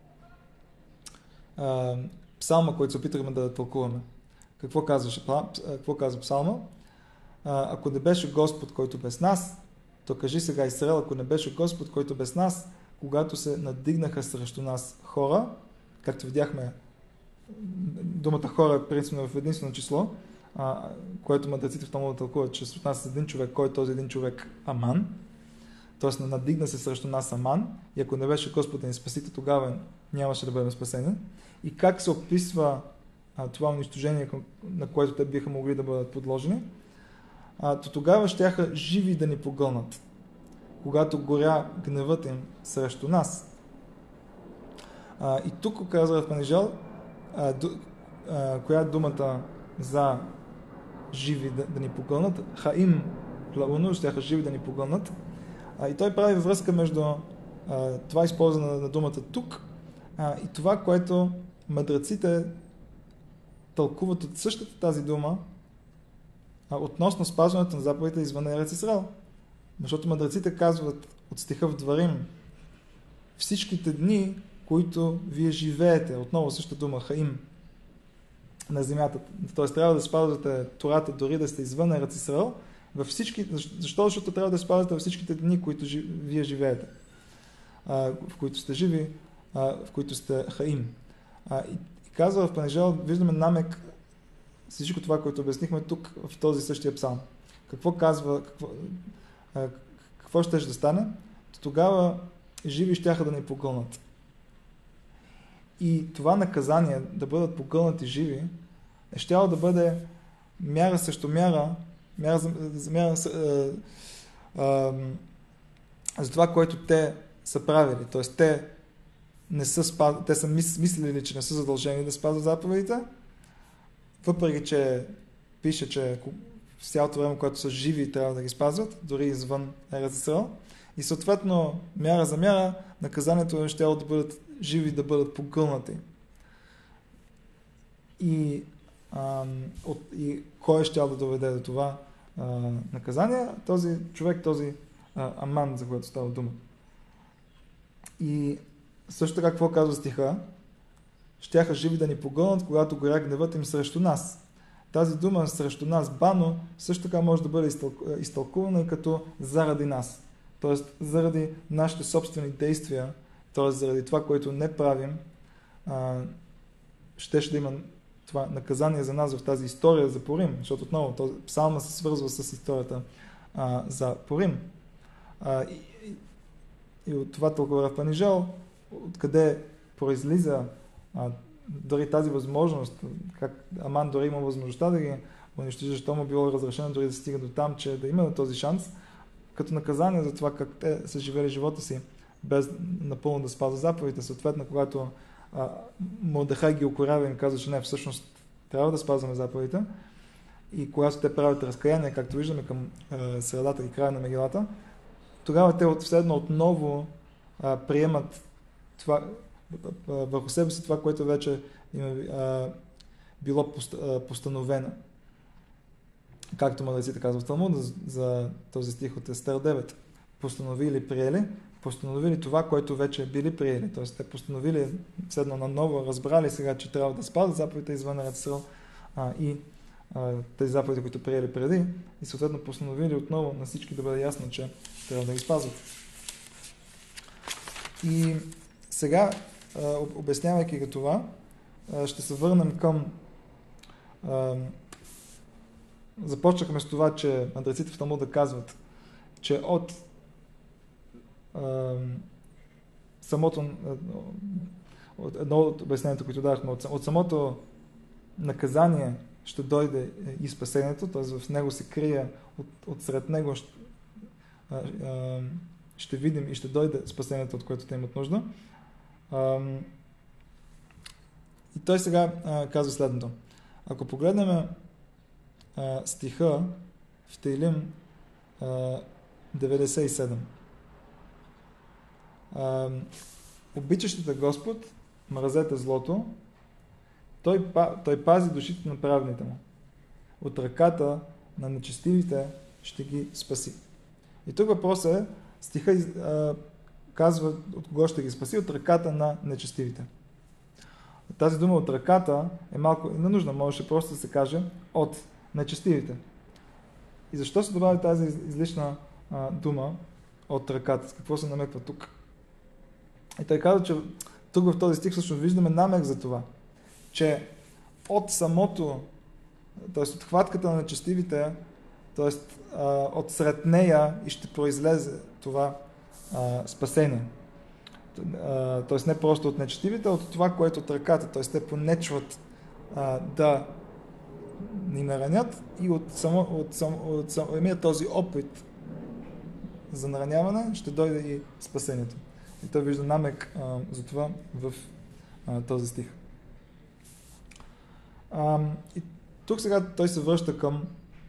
а, псалма, който се опитахме да тълкуваме. Какво казваше, какво казва псалма? А, ако не беше Господ, който без нас, то кажи сега Израел, ако не беше Господ, който без нас, когато се надигнаха срещу нас хора, както видяхме, думата хора е принципно в единствено число, а, което мъдреците в Талмуда тълкуват, че от нас е един човек, кой е този един човек? Аман. Тоест надигна се срещу нас Аман, и ако не беше Господ да ни спасите, тогава нямаше да бъдем спасени. И как се описва а, това унищожение, на което те биха могли да бъдат подложени? А, то тогава щяха живи да ни погълнат, когато горя гневът им срещу нас. А, и тук казва Панижал, а, ду, а, коя е думата за живи да, да ни погълнат? Хаим плауну, щяха живи да ни погълнат. А, и той прави връзка между а, това използване на, на думата тук а, и това, което мъдреците тълкуват от същата тази дума относно спазването на заповедите извън Ерец Исраел. Защото мъдреците казват от стиха в Дварим: всичките дни, които вие живеете, отново същата дума, хаим, на земята. Т.е. трябва да спазвате Тората, дори да сте извън Ерец Исраел. Във всички, защо? Защото трябва да спазвате във всичките дни, които жи, вие живеете, а, в които сте живи, а, в които сте хаим. А, и, и казва в Панижал, виждаме намек всичко това, което обяснихме тук в този същия псалм. Какво казва, какво, а, какво ще да стане? Тогава живи щяха да ни погълнат. И това наказание, да бъдат погълнати живи, е щяло да бъде мяра срещу мяра, мяра за, за, мяра, а, а, за това, което те са правили. Тоест, те, не са, спаз... те са мис... мислили, че не са задължени да спазват заповедите, въпреки че пише, че в цялото време, когато са живи, трябва да ги спазват, дори извън Ерец Исраел. И съответно, мяра за мяра, наказанието е щяло да бъдат живи, да бъдат погълнати. И, а, от, и кой ще да доведе до това а, наказание? Този човек, този а, Аман, за който става дума. И също така, какво казва стиха? Щяха живи да ни погълнат, когато горя гневът им срещу нас. Тази дума срещу нас, бано, също така може да бъде изтълкувана и като заради нас. Тоест, заради нашите собствени действия, т.е. заради това, което не правим, щеше да има това наказание за нас в тази история за Пурим, защото отново този псалма се свързва с историята а, за Пурим. А, и, и, и от това толкова в Панижал, откъде произлиза а, дори тази възможност, как Аман дори има възможността да ги унищожи, защото му било разрешено дори да стига до там, че да има този шанс, като наказание за това как те са живели живота си, без напълно да спазва заповедите. Съответно, когато а, Мордехай ги укорява и им казва, че не, всъщност трябва да спазваме заповедите, и когато те правят разкаяние, както виждаме към а, средата и края на Мегилата, тогава те все едно отново а, приемат това, а, върху себе си това, което вече им е било пост, а, постановено. Както мъдреците казват в Талмуда за този стих от Естер девет. Постановили, приели, постановили това, което вече били приели. Тоест, те постановили, седно на ново, разбрали сега, че трябва да спазват заповедите извън Ерец Исраел и а, тези заповеди, които приели преди, и съответно постановили отново на всички да бъде ясно, че трябва да ги спазват. И сега, а, обяснявайки го това, а, ще се върнем към а, започнахме с това, че мъдреците в Талмуда казват, че от а, самото, едно от обяснението, което дадахме, от, от самото наказание ще дойде и спасението, т.е. в него се крие, от, от сред него ще, а, а, ще видим и ще дойде спасението, от което те имат нужда. А, и той сега а, казва следното. Ако погледнем а, стиха в Теилим а, деветдесет и седем. А, обичащите Господ, мразете злото, той, той пази душите на праведните му. От ръката на нечестивите ще ги спаси. И тук въпросът е, стиха а, казва от кого ще ги спаси, от ръката на нечестивите. Тази дума от ръката е малко ненужна, може просто да се каже от нечестивите. И защо се добави тази излишна а, дума от ръката? С какво се намеква тук? И той казва, че тук в този стих всъщност виждаме намек за това, че от самото, т.е. от хватката на нечестивите, т.е. от сред нея и ще произлезе това а, спасение. Т.е. не просто от нечестивите, а от това, което от ръката, т.е. те понечват а, да ни наранят и от, само, от, само, от самия този опит за нараняване ще дойде и спасението. И той вижда намек а, за това в а, този стих. А, и тук сега той се връща към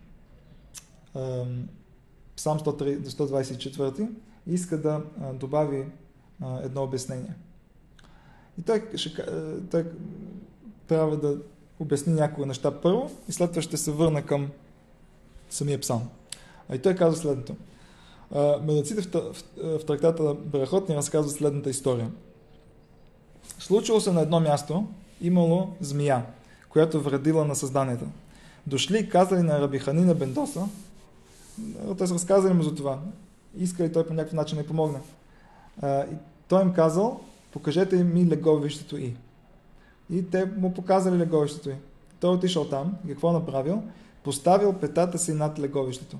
а, Псалм сто двадесет и четири и иска да а, добави а, едно обяснение. И той, ще, той трябва да обясни някои неща първо и след това ще се върне към самия псалм. А и той казва следното. Мъдреците в, в, в трактата на Берахот ни разказват следната история. Случило се на едно място, имало змия, която вредила на създанията. Дошли и казали на Раби Ханина бен Доса, те са разказали му за това. Искали той по някакъв начин да й помогне. И той им казал, покажете им ми леговището и. И те му показали леговището й. Той отишъл там и какво направил? Поставил петата си над леговището.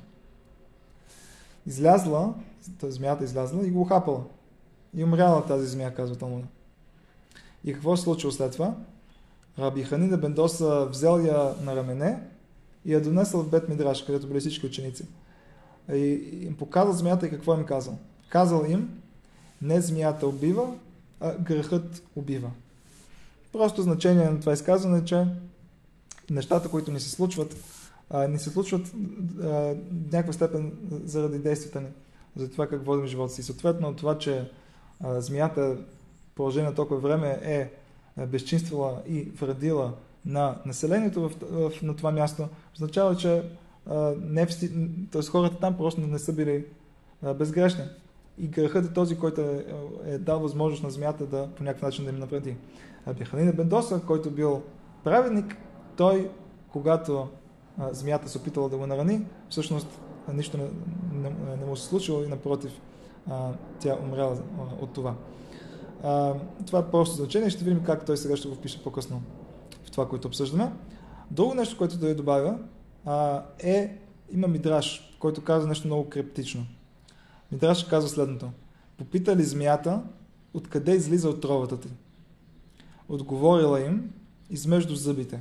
Излязла, тази змията излязла и го ухапала. И умряла тази змия, казва Талмуда. И какво се случило след това? Раби Ханина бен Доса взел я на рамене и я донесъл в Бет Мидраш, където били всички ученици. И им показал змията и какво им казал? Казал им, не змията убива, а грехът убива. Просто значение на това изказване е, че нещата, които ни се случват, а, ни се случват а, в някаква степен заради действията ни, за това как водим живота си. Съответно, това, че а, змията в продължение на толкова време е безчинствала и вредила на населението в, в, на това място, означава, че а, не вси, т.е. хората там просто не са били а, безгрешни. И грехът е този, който е, е дал възможност на змията да по някакъв начин да им напреди. Раби Ханина бен Доса, който бил праведник, той, когато а, змията се опитала да го нарани, всъщност а, нищо не, не, не му се случило и напротив, а, тя умряла а, от това. А, това е просто значение. Ще видим как той сега ще го впише по-късно в това, което обсъждаме. Друго нещо, което да я добавя, а, е, има Мидраш, който казва нещо много криптично. Мидраш казва следното. Попита ли змията, откъде излиза отровата ти? Отговорила им, измежду зъбите.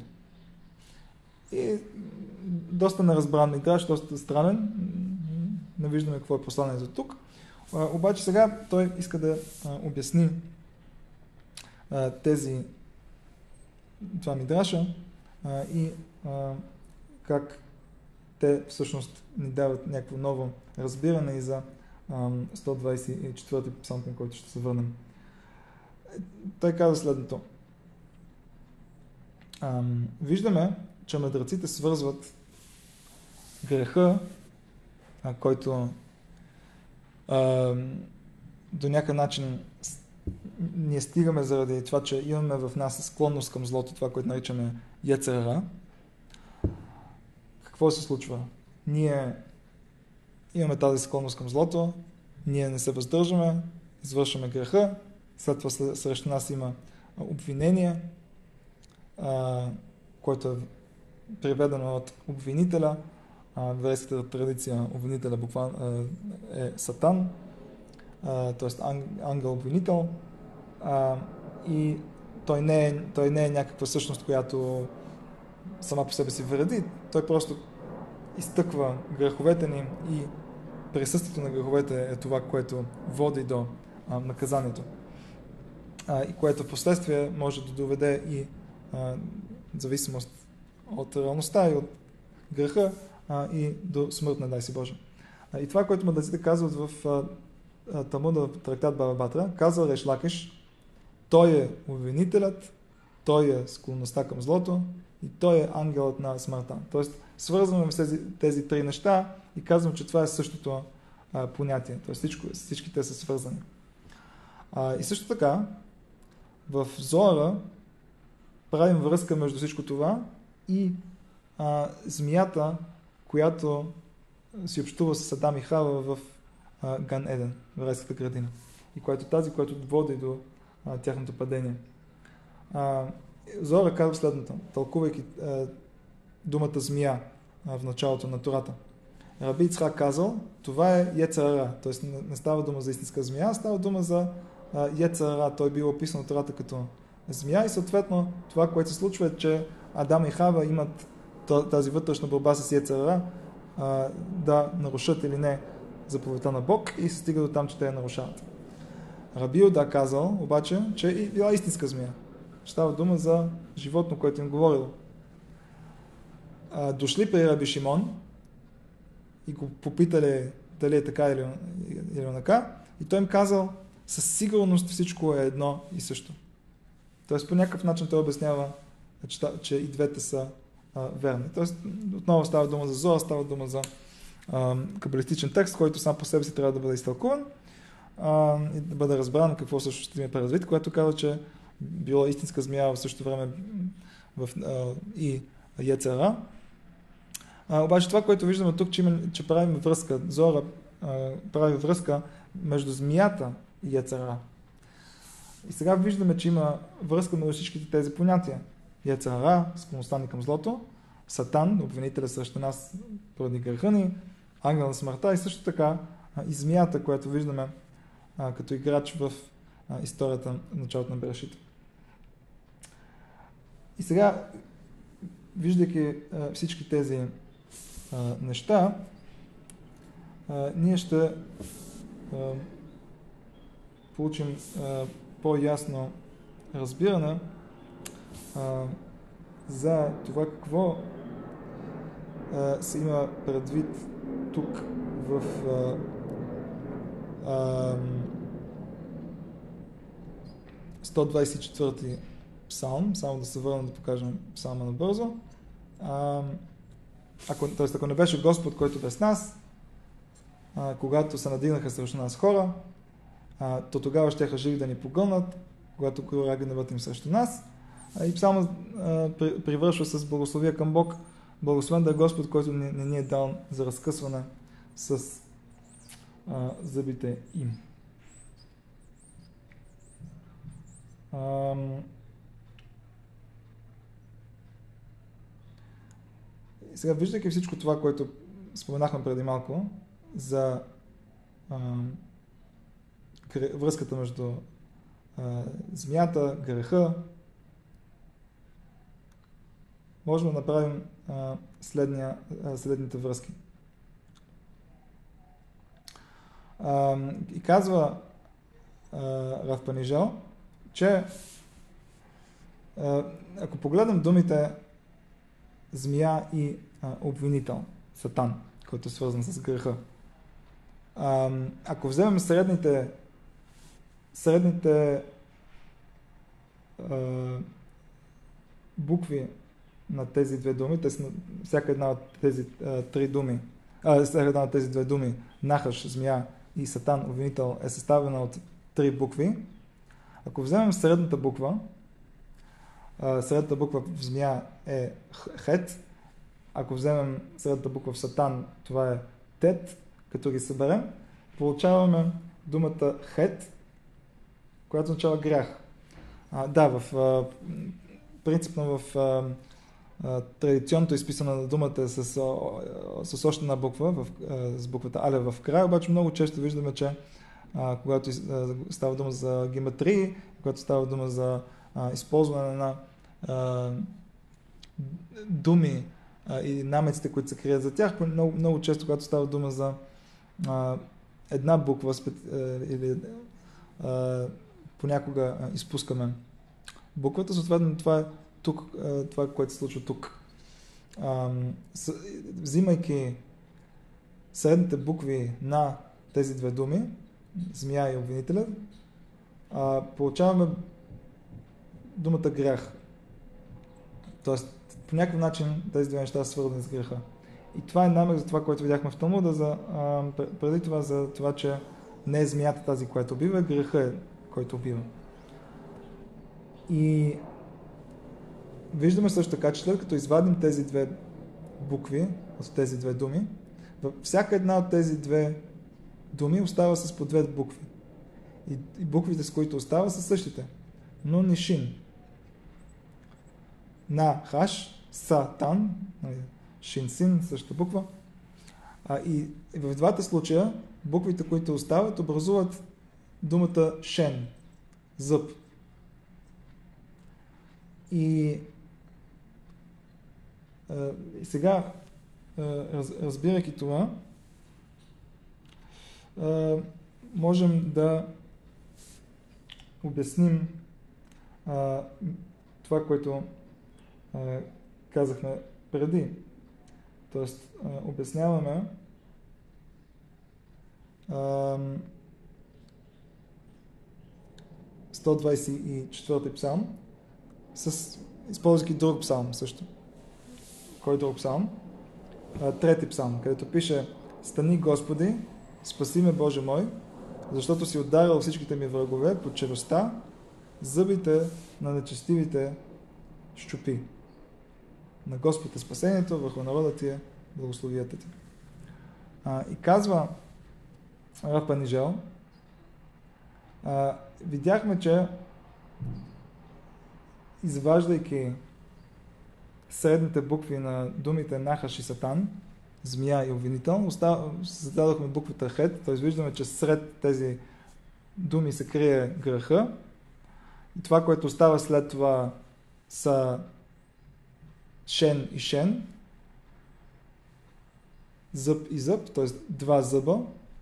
И доста неразбран Мидраш, доста странен. Не виждаме какво е послание за тук. А, обаче сега той иска да а, обясни а, тези това Мидраша а, и а, как те всъщност ни дават някакво ново разбиране и за а, сто двадесет и четвърти псалм, към който ще се върнем. Той казва следното. А, виждаме, че мъдреците свързват греха, а, който а, до някакъв начин ние стигаме заради това, че имаме в нас склонност към злото, това, което наричаме йецер ара. Какво се случва? Ние имаме тази склонност към злото, ние не се въздържаме, извършваме греха, след това срещу нас има обвинение, а, което е преведено от обвинителя. В еврейската традиция обвинителя буквално е Сатан. т.е. ангел обвинител, а, и той не, е, той не е някаква същност, която сама по себе си вреди, той просто изтъква греховете ни и присъствието на греховете е това, което води до а, наказанието. А, и което в последствие може да доведе и а, зависимост от реалността и от греха а, и до смърт, не дай си Боже. А, и това, което мъдреците казват в а, Талмуда, в трактат Бава Батра, казва Реш Лакиш, той е обвинителят, той е склонността към злото и той е ангелът на смъртта. Тоест, свързваме тези, тези три неща и казвам, че това е същото а, понятие. Тоест, всичко, всички те са свързани. А, и също така, в Зоара правим връзка между всичко това и а, змията, която си общува с Адам и Хава в а, Ган Еден, в райската градина. И която тази, която води до а, тяхното падение. А, Зоара казва следното, тълкувайки а, думата змия а, в началото на Тората. Раби Ицхак казал, това е Йецер ара, т.е. не, не става дума за истинска змия, става дума за Йецер ара. Той бил описан от Тората като змия и съответно това, което се случва е, че Адам и Хава имат тази вътрешна борба с Йецер ара, а, да нарушат или не заповедта на Бог и се стига до там, че те я нарушават. Раби Юда казал обаче, че е била истинска змия. Става дума за животно, което им говорило. А, дошли при Раби Шимон и го попитали дали е така или, или онака, и той им казал, със сигурност всичко е едно и също. Тоест по някакъв начин той обяснява, че, че и двете са а, верни. Тоест отново става дума за Зоар, става дума за а, кабалистичен текст, който сам по себе си трябва да бъде изтълкуван а, и да бъде разбран какво също ще има преразвит, което казва, че била истинска змия в същото време в, а, и Йецер ара. А, обаче това, което виждаме тук, че, че правим връзка, Зоара а, прави връзка между змията и Йецер ара. И сега виждаме, че има връзка между всичките тези понятия. Йецер ара, склонността ни към злото, Сатан, обвинителя срещу нас поради греха ни, ангел на смъртта и също така а, и змията, която виждаме а, като играч в а, историята на началото на Берешит. И сега, виждайки а, всички тези а, неща, а, ние ще а, получим а, по-ясно разбиране а, за това какво а, се има предвид тук в а, а, сто двадесет и четвърти псалм, само да се върнем да покажем псалма набързо. А, ако, т.е. ако не беше Господ, който бе с нас, а, когато се надигнаха срещу нас хора, а, то тогава щеха живи да ни погълнат, когато гора гневът им срещу нас. А, и псалма при, привършва с благословия към Бог. Благословен да е Господ, който не, не ни е дал за разкъсване с а, зъбите им. А, и сега, виждайки всичко това, което споменахме преди малко, за а, връзката между а, змията, греха, можем да направим а, следния, а, следните връзки. А, и казва а, Рав Панижел, че а, ако погледнем думите змия и а, обвинител, Сатан, който е свързан с греха, а, ако вземем средните средните а, букви на тези две думи, те са, всяка една от тези а, три думи, а, всяка една от тези две думи, Нахаш, змия и Сатан, обвинител, е съставена от три букви. Ако вземем средната буква, а, средната буква в змия е Хет, ако вземем средната буква в Сатан, това е Тет, като ги съберем, получаваме думата Хет, която означава грях. А, да, в а, принципно в а, а, традиционното изписане на думата е с, а, с още една буква, в, а, с буквата Алев в края, обаче много често виждаме, че а, когато а, става дума за гематрии, когато става дума за а, използване на а, думи а, и намеците, които се крият за тях. Много, много често, когато става дума за а, една буква спе, а, или а, понякога а, изпускаме буквата, съответно това е тук, а, това, което се случва тук. А, с, взимайки средните букви на тези две думи, змия и обвинителя, а, получаваме думата грях. Тоест, по някакъв начин тези две неща са свързани с греха. И това е намек за това, което видяхме в Талмуда, за, а, преди това за това, че не е змията тази, която убива, греха е, който убива. И виждаме също така, че след като извадим тези две букви от тези две думи, във всяка една от тези две думи остава с по две букви. И, и буквите, с които остава, са същите. Но не шин. На хаш, са тан, шин син, същата буква. А, и, и в двата случая буквите, които остават, образуват думата шен, зъб. И, а, и сега, а, раз, разбирайки това, а, можем да обясним а, това, което а, казахме преди. Тоест, а, обясняваме а, сто двадесет и четвърти псалм, с, използвайки друг псалм също. Кой друг псалм? А, трети псалм, където пише: "Стани, Господи, спаси ме, Боже мой, защото си ударил всичките ми врагове по челюстта, зъбите на нечестивите щупи. На Господ е спасението, върху народа ти е благословията ти." А, и казва Рав Панижел, а, видяхме, че изваждайки средните букви на думите Нахаш и Сатан, змия и обвинител, зададохме буквата Хет, т.е. виждаме, че сред тези думи се крие греха. И това, което остава след това, са Шен и Шен, зъб и зъб, т.е. два зъба.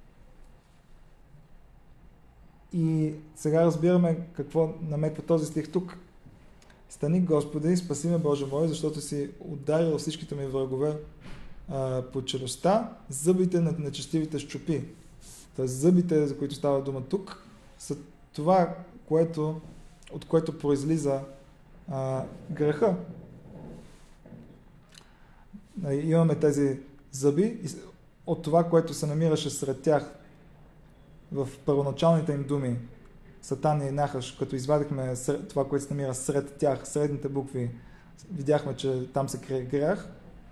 И сега разбираме какво намеква този стих тук. "Стани, Господи, спаси ме, Боже мой, защото си ударил всичките ми врагове а, по челюстта, зъбите на нечестивите щупи." Тоест зъбите, за които става дума тук, са това, което, от което произлиза а, греха. Имаме тези зъби, от това, което се намираше сред тях в първоначалните им думи, Сатан и Нахаш, като извадихме това, което се намира сред тях, средните букви, видяхме, че там се крие грях.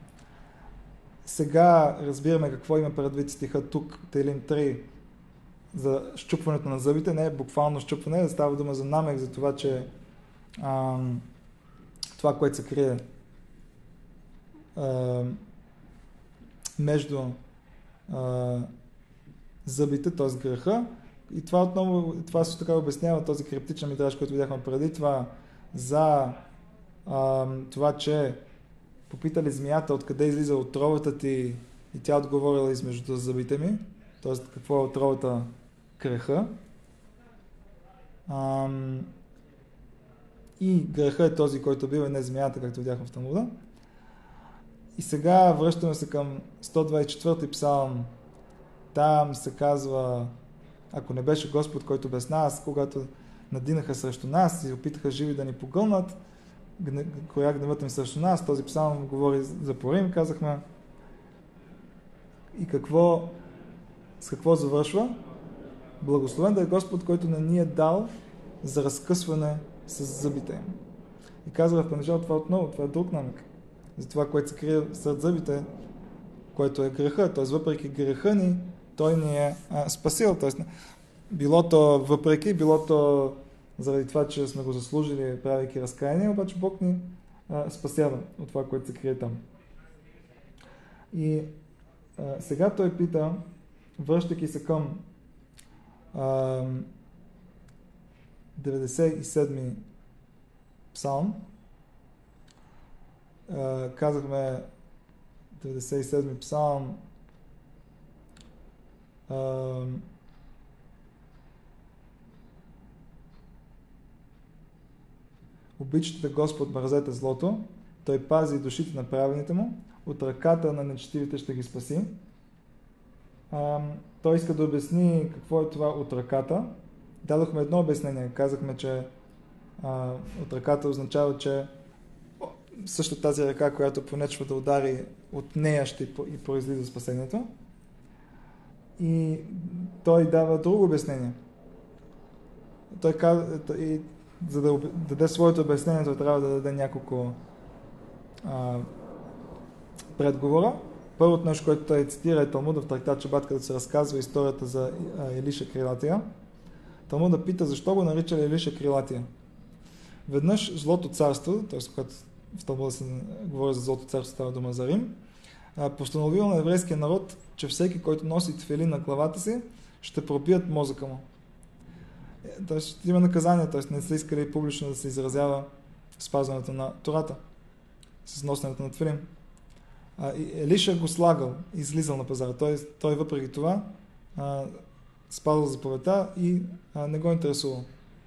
Сега разбираме какво има предвид стиха тук, Теилим три, за щупването на зъбите. Не е буквално щупване, да става дума за намек, за това, че а, това, което се крие а, между а, зъбите, т.е. греха. И това отново, това също така обяснява този криптичен мидраж, който видяхме преди това, за а, това, че попитали змията откъде излиза отровата ти и тя отговорила измежду зъбите ми, т.е. какво е отровата? Греха. А, и греха е този, който бил, и не змията, както видяхме в Талмуда. И сега връщаме се към сто двадесет и четвърти псалм. Там се казва: "Ако не беше Господ, който без нас, когато надинаха срещу нас и опитаха живи да ни погълнат, коя гневът им срещу нас." Този псалм говори за Пурим, казахме. И какво, с какво завършва? "Благословен да е Господ, който не ни е дал за разкъсване с зъбите им." И казва в Панижел това отново, това е друг намек. За това, което се крие сред зъбите, което е греха. Т.е. въпреки греха ни, той ни е а, спасил. Т.е. било то въпреки, било то заради това, че сме го заслужили, правейки разкаяние, обаче Бог ни а, спасява от това, което се крие там. И а, сега той пита, връщайки се към деветдесет и седми псалм. Казахме деветдесет и седми псалм. Обичате Господ, мразете злото, Той пази душите на праведните му, от ръката на нечестивите ще ги спаси. А, той иска да обясни какво е това от ръката. Дадохме едно обяснение. Казахме, че а, от ръката означава, че също тази ръка, която понечва да удари, от нея ще и произлиза спасението. И той дава друго обяснение. Той казва, и за да даде своето обяснение, той трябва да даде няколко а, предговора. Първото нещо, което той цитира, е Талмуда в трактат Шабат, където се разказва историята за Елиша Крилатия. Талмуда пита защо го наричали Елиша Крилатия. Веднъж злото царство, т.е. когато в Талмуда се говори за злото царство, става дума за Рим, постановил на еврейския народ, че всеки, който носи тфилин на главата си, ще пробият мозъка му. Тоест ще има наказание, т.е. не са искали публично да се изразява спазването на Тората с носенето на тфилин. Елиша го слагал, излизал на пазара. Той, той въпреки това а, спазвал заповедта и а, не го интересувал.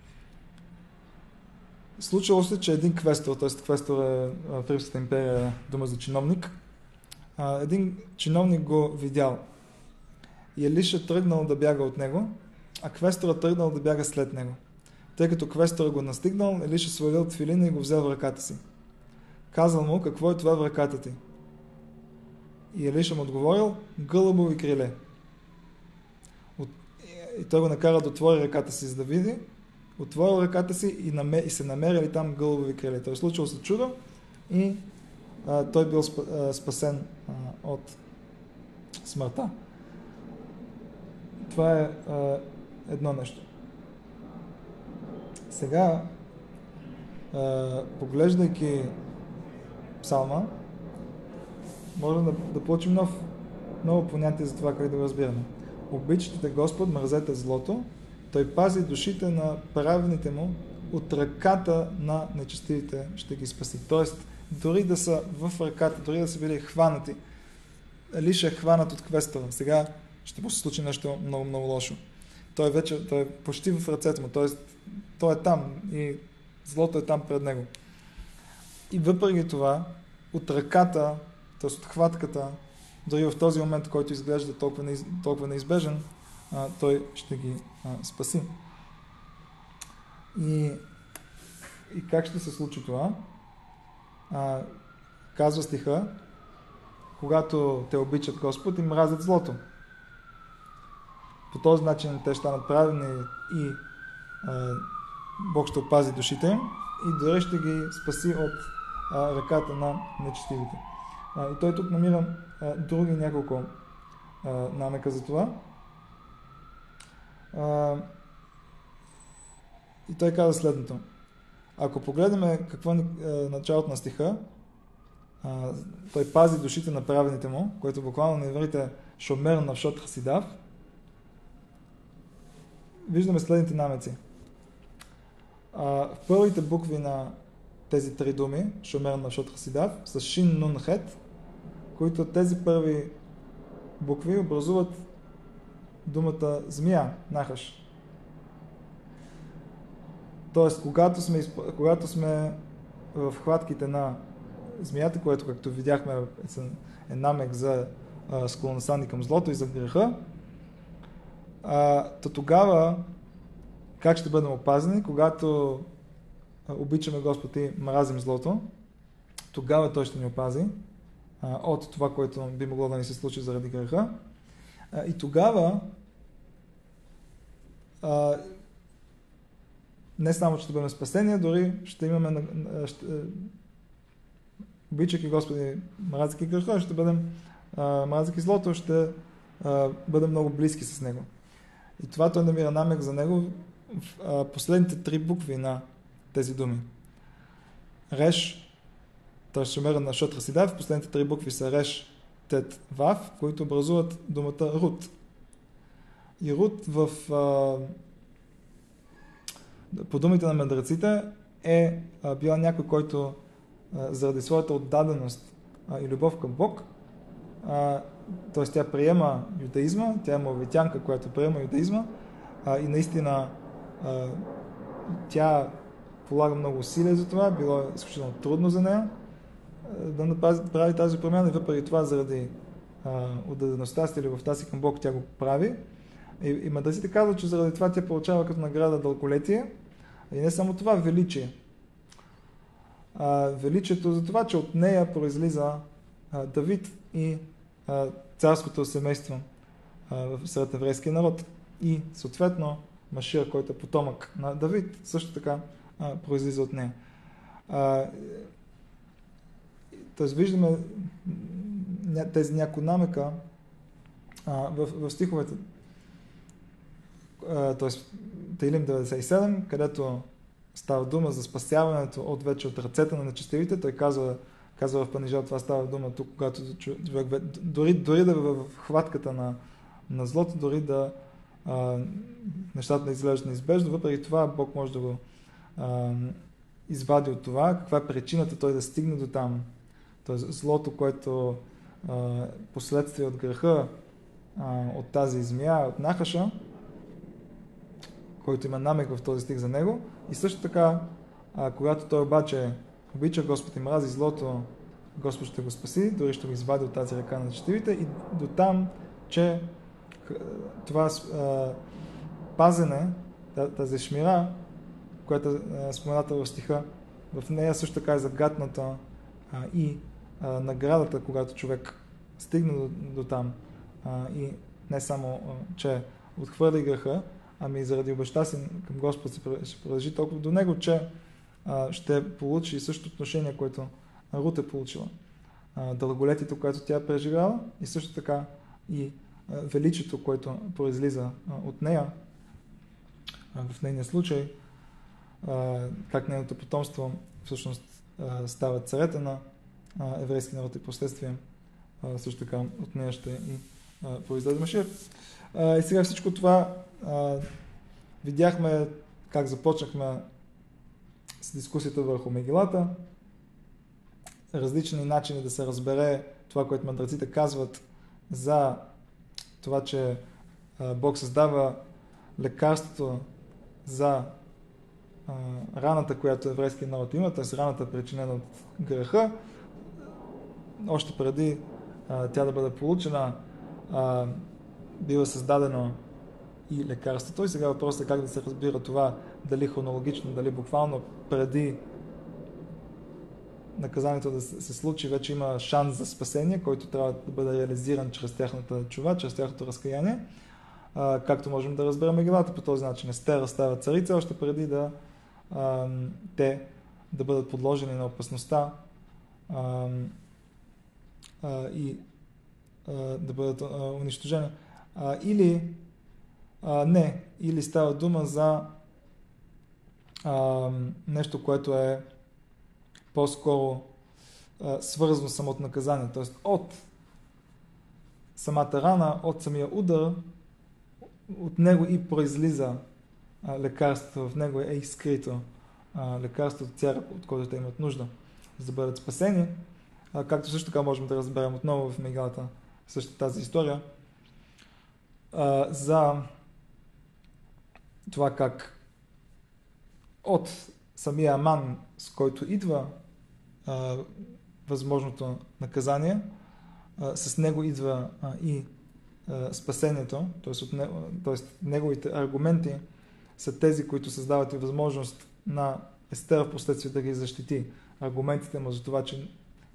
Случило се, че един квестор, т.е. квестор е в Римската империя дума за чиновник, а, един чиновник го видял и Елиша тръгнал да бяга от него, а квестора тръгнал да бяга след него. Тъй като квестора го настигнал, Елиша свалил тфилина и го взел в ръката си. Казал му, какво е това в ръката ти? И Елиша му отговорил, гълъбови криле. От... И той го накара да отвори ръката си, за да види. Отворил ръката си и, наме... и се намерили там гълъбови криле. Той е случило се чудо и а, той бил сп... а, спасен а, от смъртта. Това е а, едно нещо. Сега, а, поглеждайки псалма, можем да, да получим нов, ново понятие за това как да го разбираме. Обичате Господ, мразете злото, Той пази душите на праведните му, от ръката на нечестивите ще ги спаси. Тоест, дори да са в ръката, дори да са били хванати, Елиша е хванат от квестора. Сега ще му се случи нещо много, много лошо. Той е вече, той е почти в ръцете му, т.е. той е там и злото е там пред него. И въпреки това, от ръката, т.е. от хватката, дори в този момент, който изглежда толкова, неиз, толкова неизбежен, а, той ще ги а, спаси. И, и как ще се случи това? А, казва стиха, когато те обичат Господ и мразят злото. По този начин те ще станат праведни и а, Бог ще опази душите им и дори ще ги спаси от а, ръката на нечестивите. А, и той тук намира а, други няколко а, намека за това. А, и той каза следното. Ако погледнем какво е началото на стиха, а, той пази душите на праведните му, което буквално на иврите шомер навшот хасидав, виждаме следните намеци. А, в първите букви на тези три думи, шомер навшот хасидав, с шин нун хет, които тези първи букви образуват думата змия, нахаш. Тоест, когато сме, когато сме в хватките на змията, което, както видяхме, е намек за а, склонността ни към злото и за греха, а, то тогава как ще бъдем опазени? Когато а, обичаме Господ и мразим злото, тогава Той ще ни опази а, от това, което би могло да ни се случи заради греха. А, и тогава а, не само, че ще бъдем спасени, дори ще имаме, ще, обичайки Господи, мразейки греха, ще бъдем, мразейки злото, ще а, бъдем много близки с Него. И това той намира намек за Него в а, последните три букви на тези думи. Реш, т.е. шомера на шот хасидав, в последните три букви са Реш, Тет, Вав, които образуват думата Рут. и Рут в а, по думите на мъдреците е а, била някой, който а, заради своята отдаденост а, и любов към Бог, т.е. тя приема юдаизма, тя е мавитянка, която приема юдаизма а, и наистина а, тя полага много усилия за това, било е изключително трудно за нея а, да направи тази промяна и въпреки това заради а, отдадеността си и любовта си към Бог тя го прави. И, и мъдреците казват, че заради това тя получава като награда дълголетие и не само това, величие. А, величието за това, че от нея произлиза а, Давид и а, царското семейство а, сред еврейския народ. И съответно Машия, който е потомък на Давид, също така а, произлиза от нея. А, Тоест виждаме тези някои намека а, в, в стиховете. Т.е. Теилим деветдесет и седем, където става дума за спасяването от вече от ръцете на нечестивите. Той казва, казва в Панижал, това става дума тук, когато човек, дори, дори да е в хватката на, на злото, дори да а, нещата не изглеждат неизбежно, въпреки това Бог може да го а, извади от това. Каква е причината той да стигне до там? Тоест злото, което а, последствие от греха, а, от тази змия, от Нахаша, който има намек в този стих за него. И също така, а, когато той обаче обича Господ и мрази злото, Господ ще го спаси, дори ще го извади от тази ръка на нечестивите и до там, че това а, пазене, тази шмира, която е спомената в стиха, в нея също така е загатната а, и а, наградата, когато човек стигне до, до там а, и не само, а, че отхвърли греха, ами заради обеща си към Господ ще продължи толкова до него, че а, ще получи същото отношение, което Рут е получила. А, дълголетието, което тя е преживяла и също така и а, величието, което произлиза а, от нея, а, в нейния случай, а, как нейното потомство всъщност а, става царете на а, еврейски народ и последствие, а, също така от нея ще и а, произлезе Машиах. А, и сега всичко това а, видяхме как започнахме с дискусията върху Мегилата, различни начини да се разбере това, което мъдреците казват за това, че а, Бог създава лекарството за а, раната, която еврейският народ има, т.е. раната причинена от греха. Още преди а, тя да бъде получена, а, бива създадено и лекарството. И сега въпросът е как да се разбира това, дали хронологично, дали буквално преди наказанието да се случи, вече има шанс за спасение, който трябва да бъде реализиран чрез тяхната чува, чрез тяхното разкаяние. А, както можем да разберем Мегилата по този начин. Естер става царица, още преди да а, те да бъдат подложени на опасността а, а, и а, да бъдат а, унищожени. А, или а, не, или става дума за а, нещо, което е по-скоро а, свързано с самото наказание. Т.е. от самата рана, от самия удар, от него и произлиза а, лекарството, в него е изкрито а, лекарството, цяра, от който те имат нужда, за да бъдат спасени. А, както също така можем да разберем отново в Мегилата същата тази история а, за това как от самия Аман, с който идва а, възможното наказание, а, с него идва а, и а, спасението, т.е. т.е. неговите аргументи са тези, които създават и възможност на Естер в последствие да ги защити. Аргументите му за това, че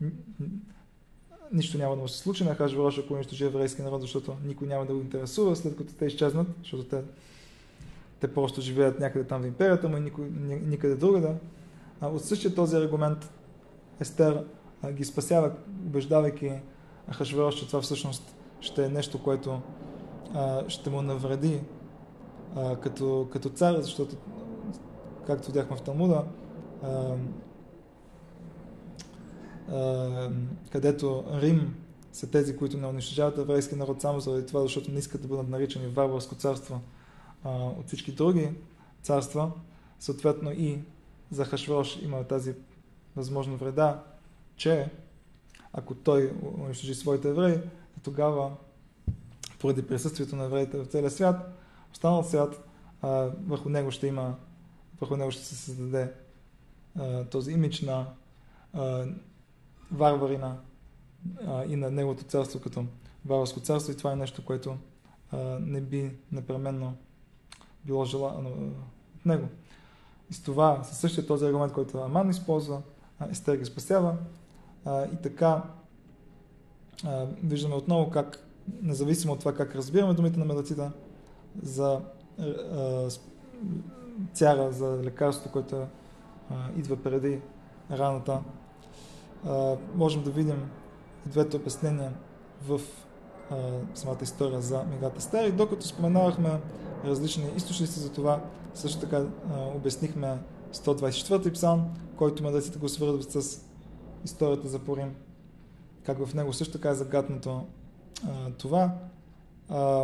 нищо няма да му се случи на Ахашверош, ако унищожи еврейски народ, защото никой няма да го интересува, след като те изчезнат, защото те, те просто живеят някъде там в империята му и никой, никъде другаде. А от същия този аргумент Естер а, ги спасява, убеждавайки Ахашверош, че това всъщност ще е нещо, което а, ще му навреди а, като, като цар, защото, както видяхме в Талмуда, а, а, където Рим са тези, които не унищожават еврейския народ само заради това, защото не искат да бъдат наричани варварско царство а, от всички други царства. Съответно и за Ахашверош има тази възможна вреда, че ако той унищожи своите евреи, тогава поради присъствието на евреите в целия свят, останал свят, а, върху него ще има, върху него ще се създаде а, този имидж на а, варварина а, и на неговото царство като варварско царство, и това е нещо, което а, не би непременно било желано от него. И с това, със същия този аргумент, който Аман използва, Естер ги спасява, а, и така а, виждаме отново как, независимо от това как разбираме думите на мъдреците за а, цяра, за лекарството, което а, идва преди раната, а, можем да видим двете обяснения в а, самата история за Мегилат Естер. И докато споменавахме различни източници за това, също така а, обяснихме сто двадесет и четвърти псалм, който мъдреците го свързват с историята за Пурим, как в него също така е загатнато а, това. А,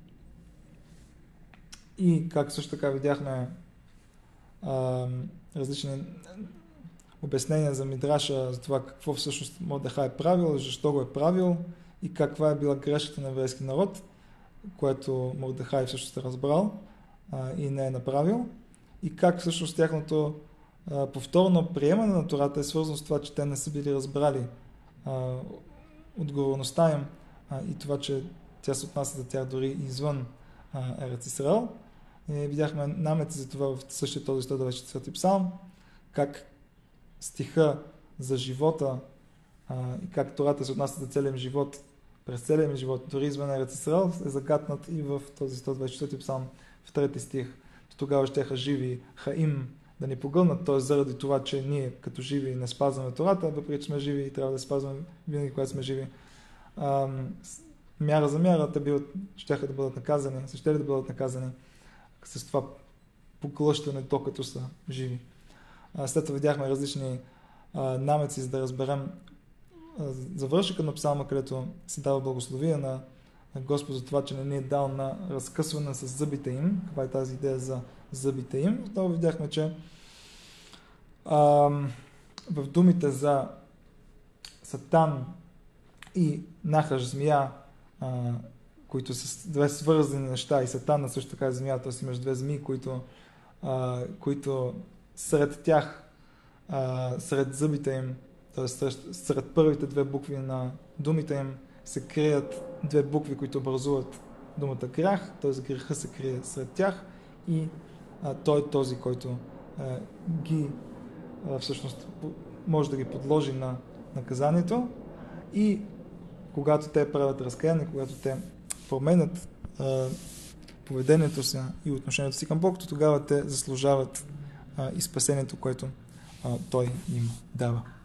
и как също така видяхме а, различни обяснения за Мидраша, за това какво всъщност Мордехай е правил, защо го е правил и каква е била грешката на еврейски народ, което Мордехай всъщност е разбрал а, и не е направил, и как всъщност тяхното а, повторно приемане на Тората е свързано с това, че те не са били разбрали а, отговорността им а, и това, че тя се отнася за тях дори извън Ерец Исраел. И видяхме намеци за това в същия този сто двадесет и четвърти псалм, как стиха за живота а, и как Тората се отнася за целия живот, през целия ми живот, дори извън Ерец Исраел, е загатнат и в този сто двадесет и четвърти псалм в трети стих. Тогава щеха живи хаим да ни погълнат, т.е. заради това, че ние като живи не спазваме Тората, въпреки че сме живи и трябва да спазваме винаги, когато сме живи. А, мяра за мяра те биват, щяха да бъдат наказани, се ще ли да бъдат наказани с това поглъщане, то като са живи. А, след това видяхме различни а, намеци, за да разберем завършика на псалма, където се дава благословие на Господ за това, че не ни е дал на разкъсване с зъбите им. Каква е тази идея за зъбите им? Отново видяхме, че а, в думите за Сатан и Нахаш, змия, а, които са две свързани неща, и Сатана също така е змия, т.е. имаш две змии, които, а, които сред тях, а, сред зъбите им, т.е. сред, сред първите две букви на думите им се крият две букви, които образуват думата грях, т.е. греха се крие сред тях и а, той е този, който а, ги а, всъщност може да ги подложи на наказанието, и когато те правят разкаяние, когато те променят а, поведението си и отношението си към Бог, то тогава те заслужават а, и спасението, което а, той им дава.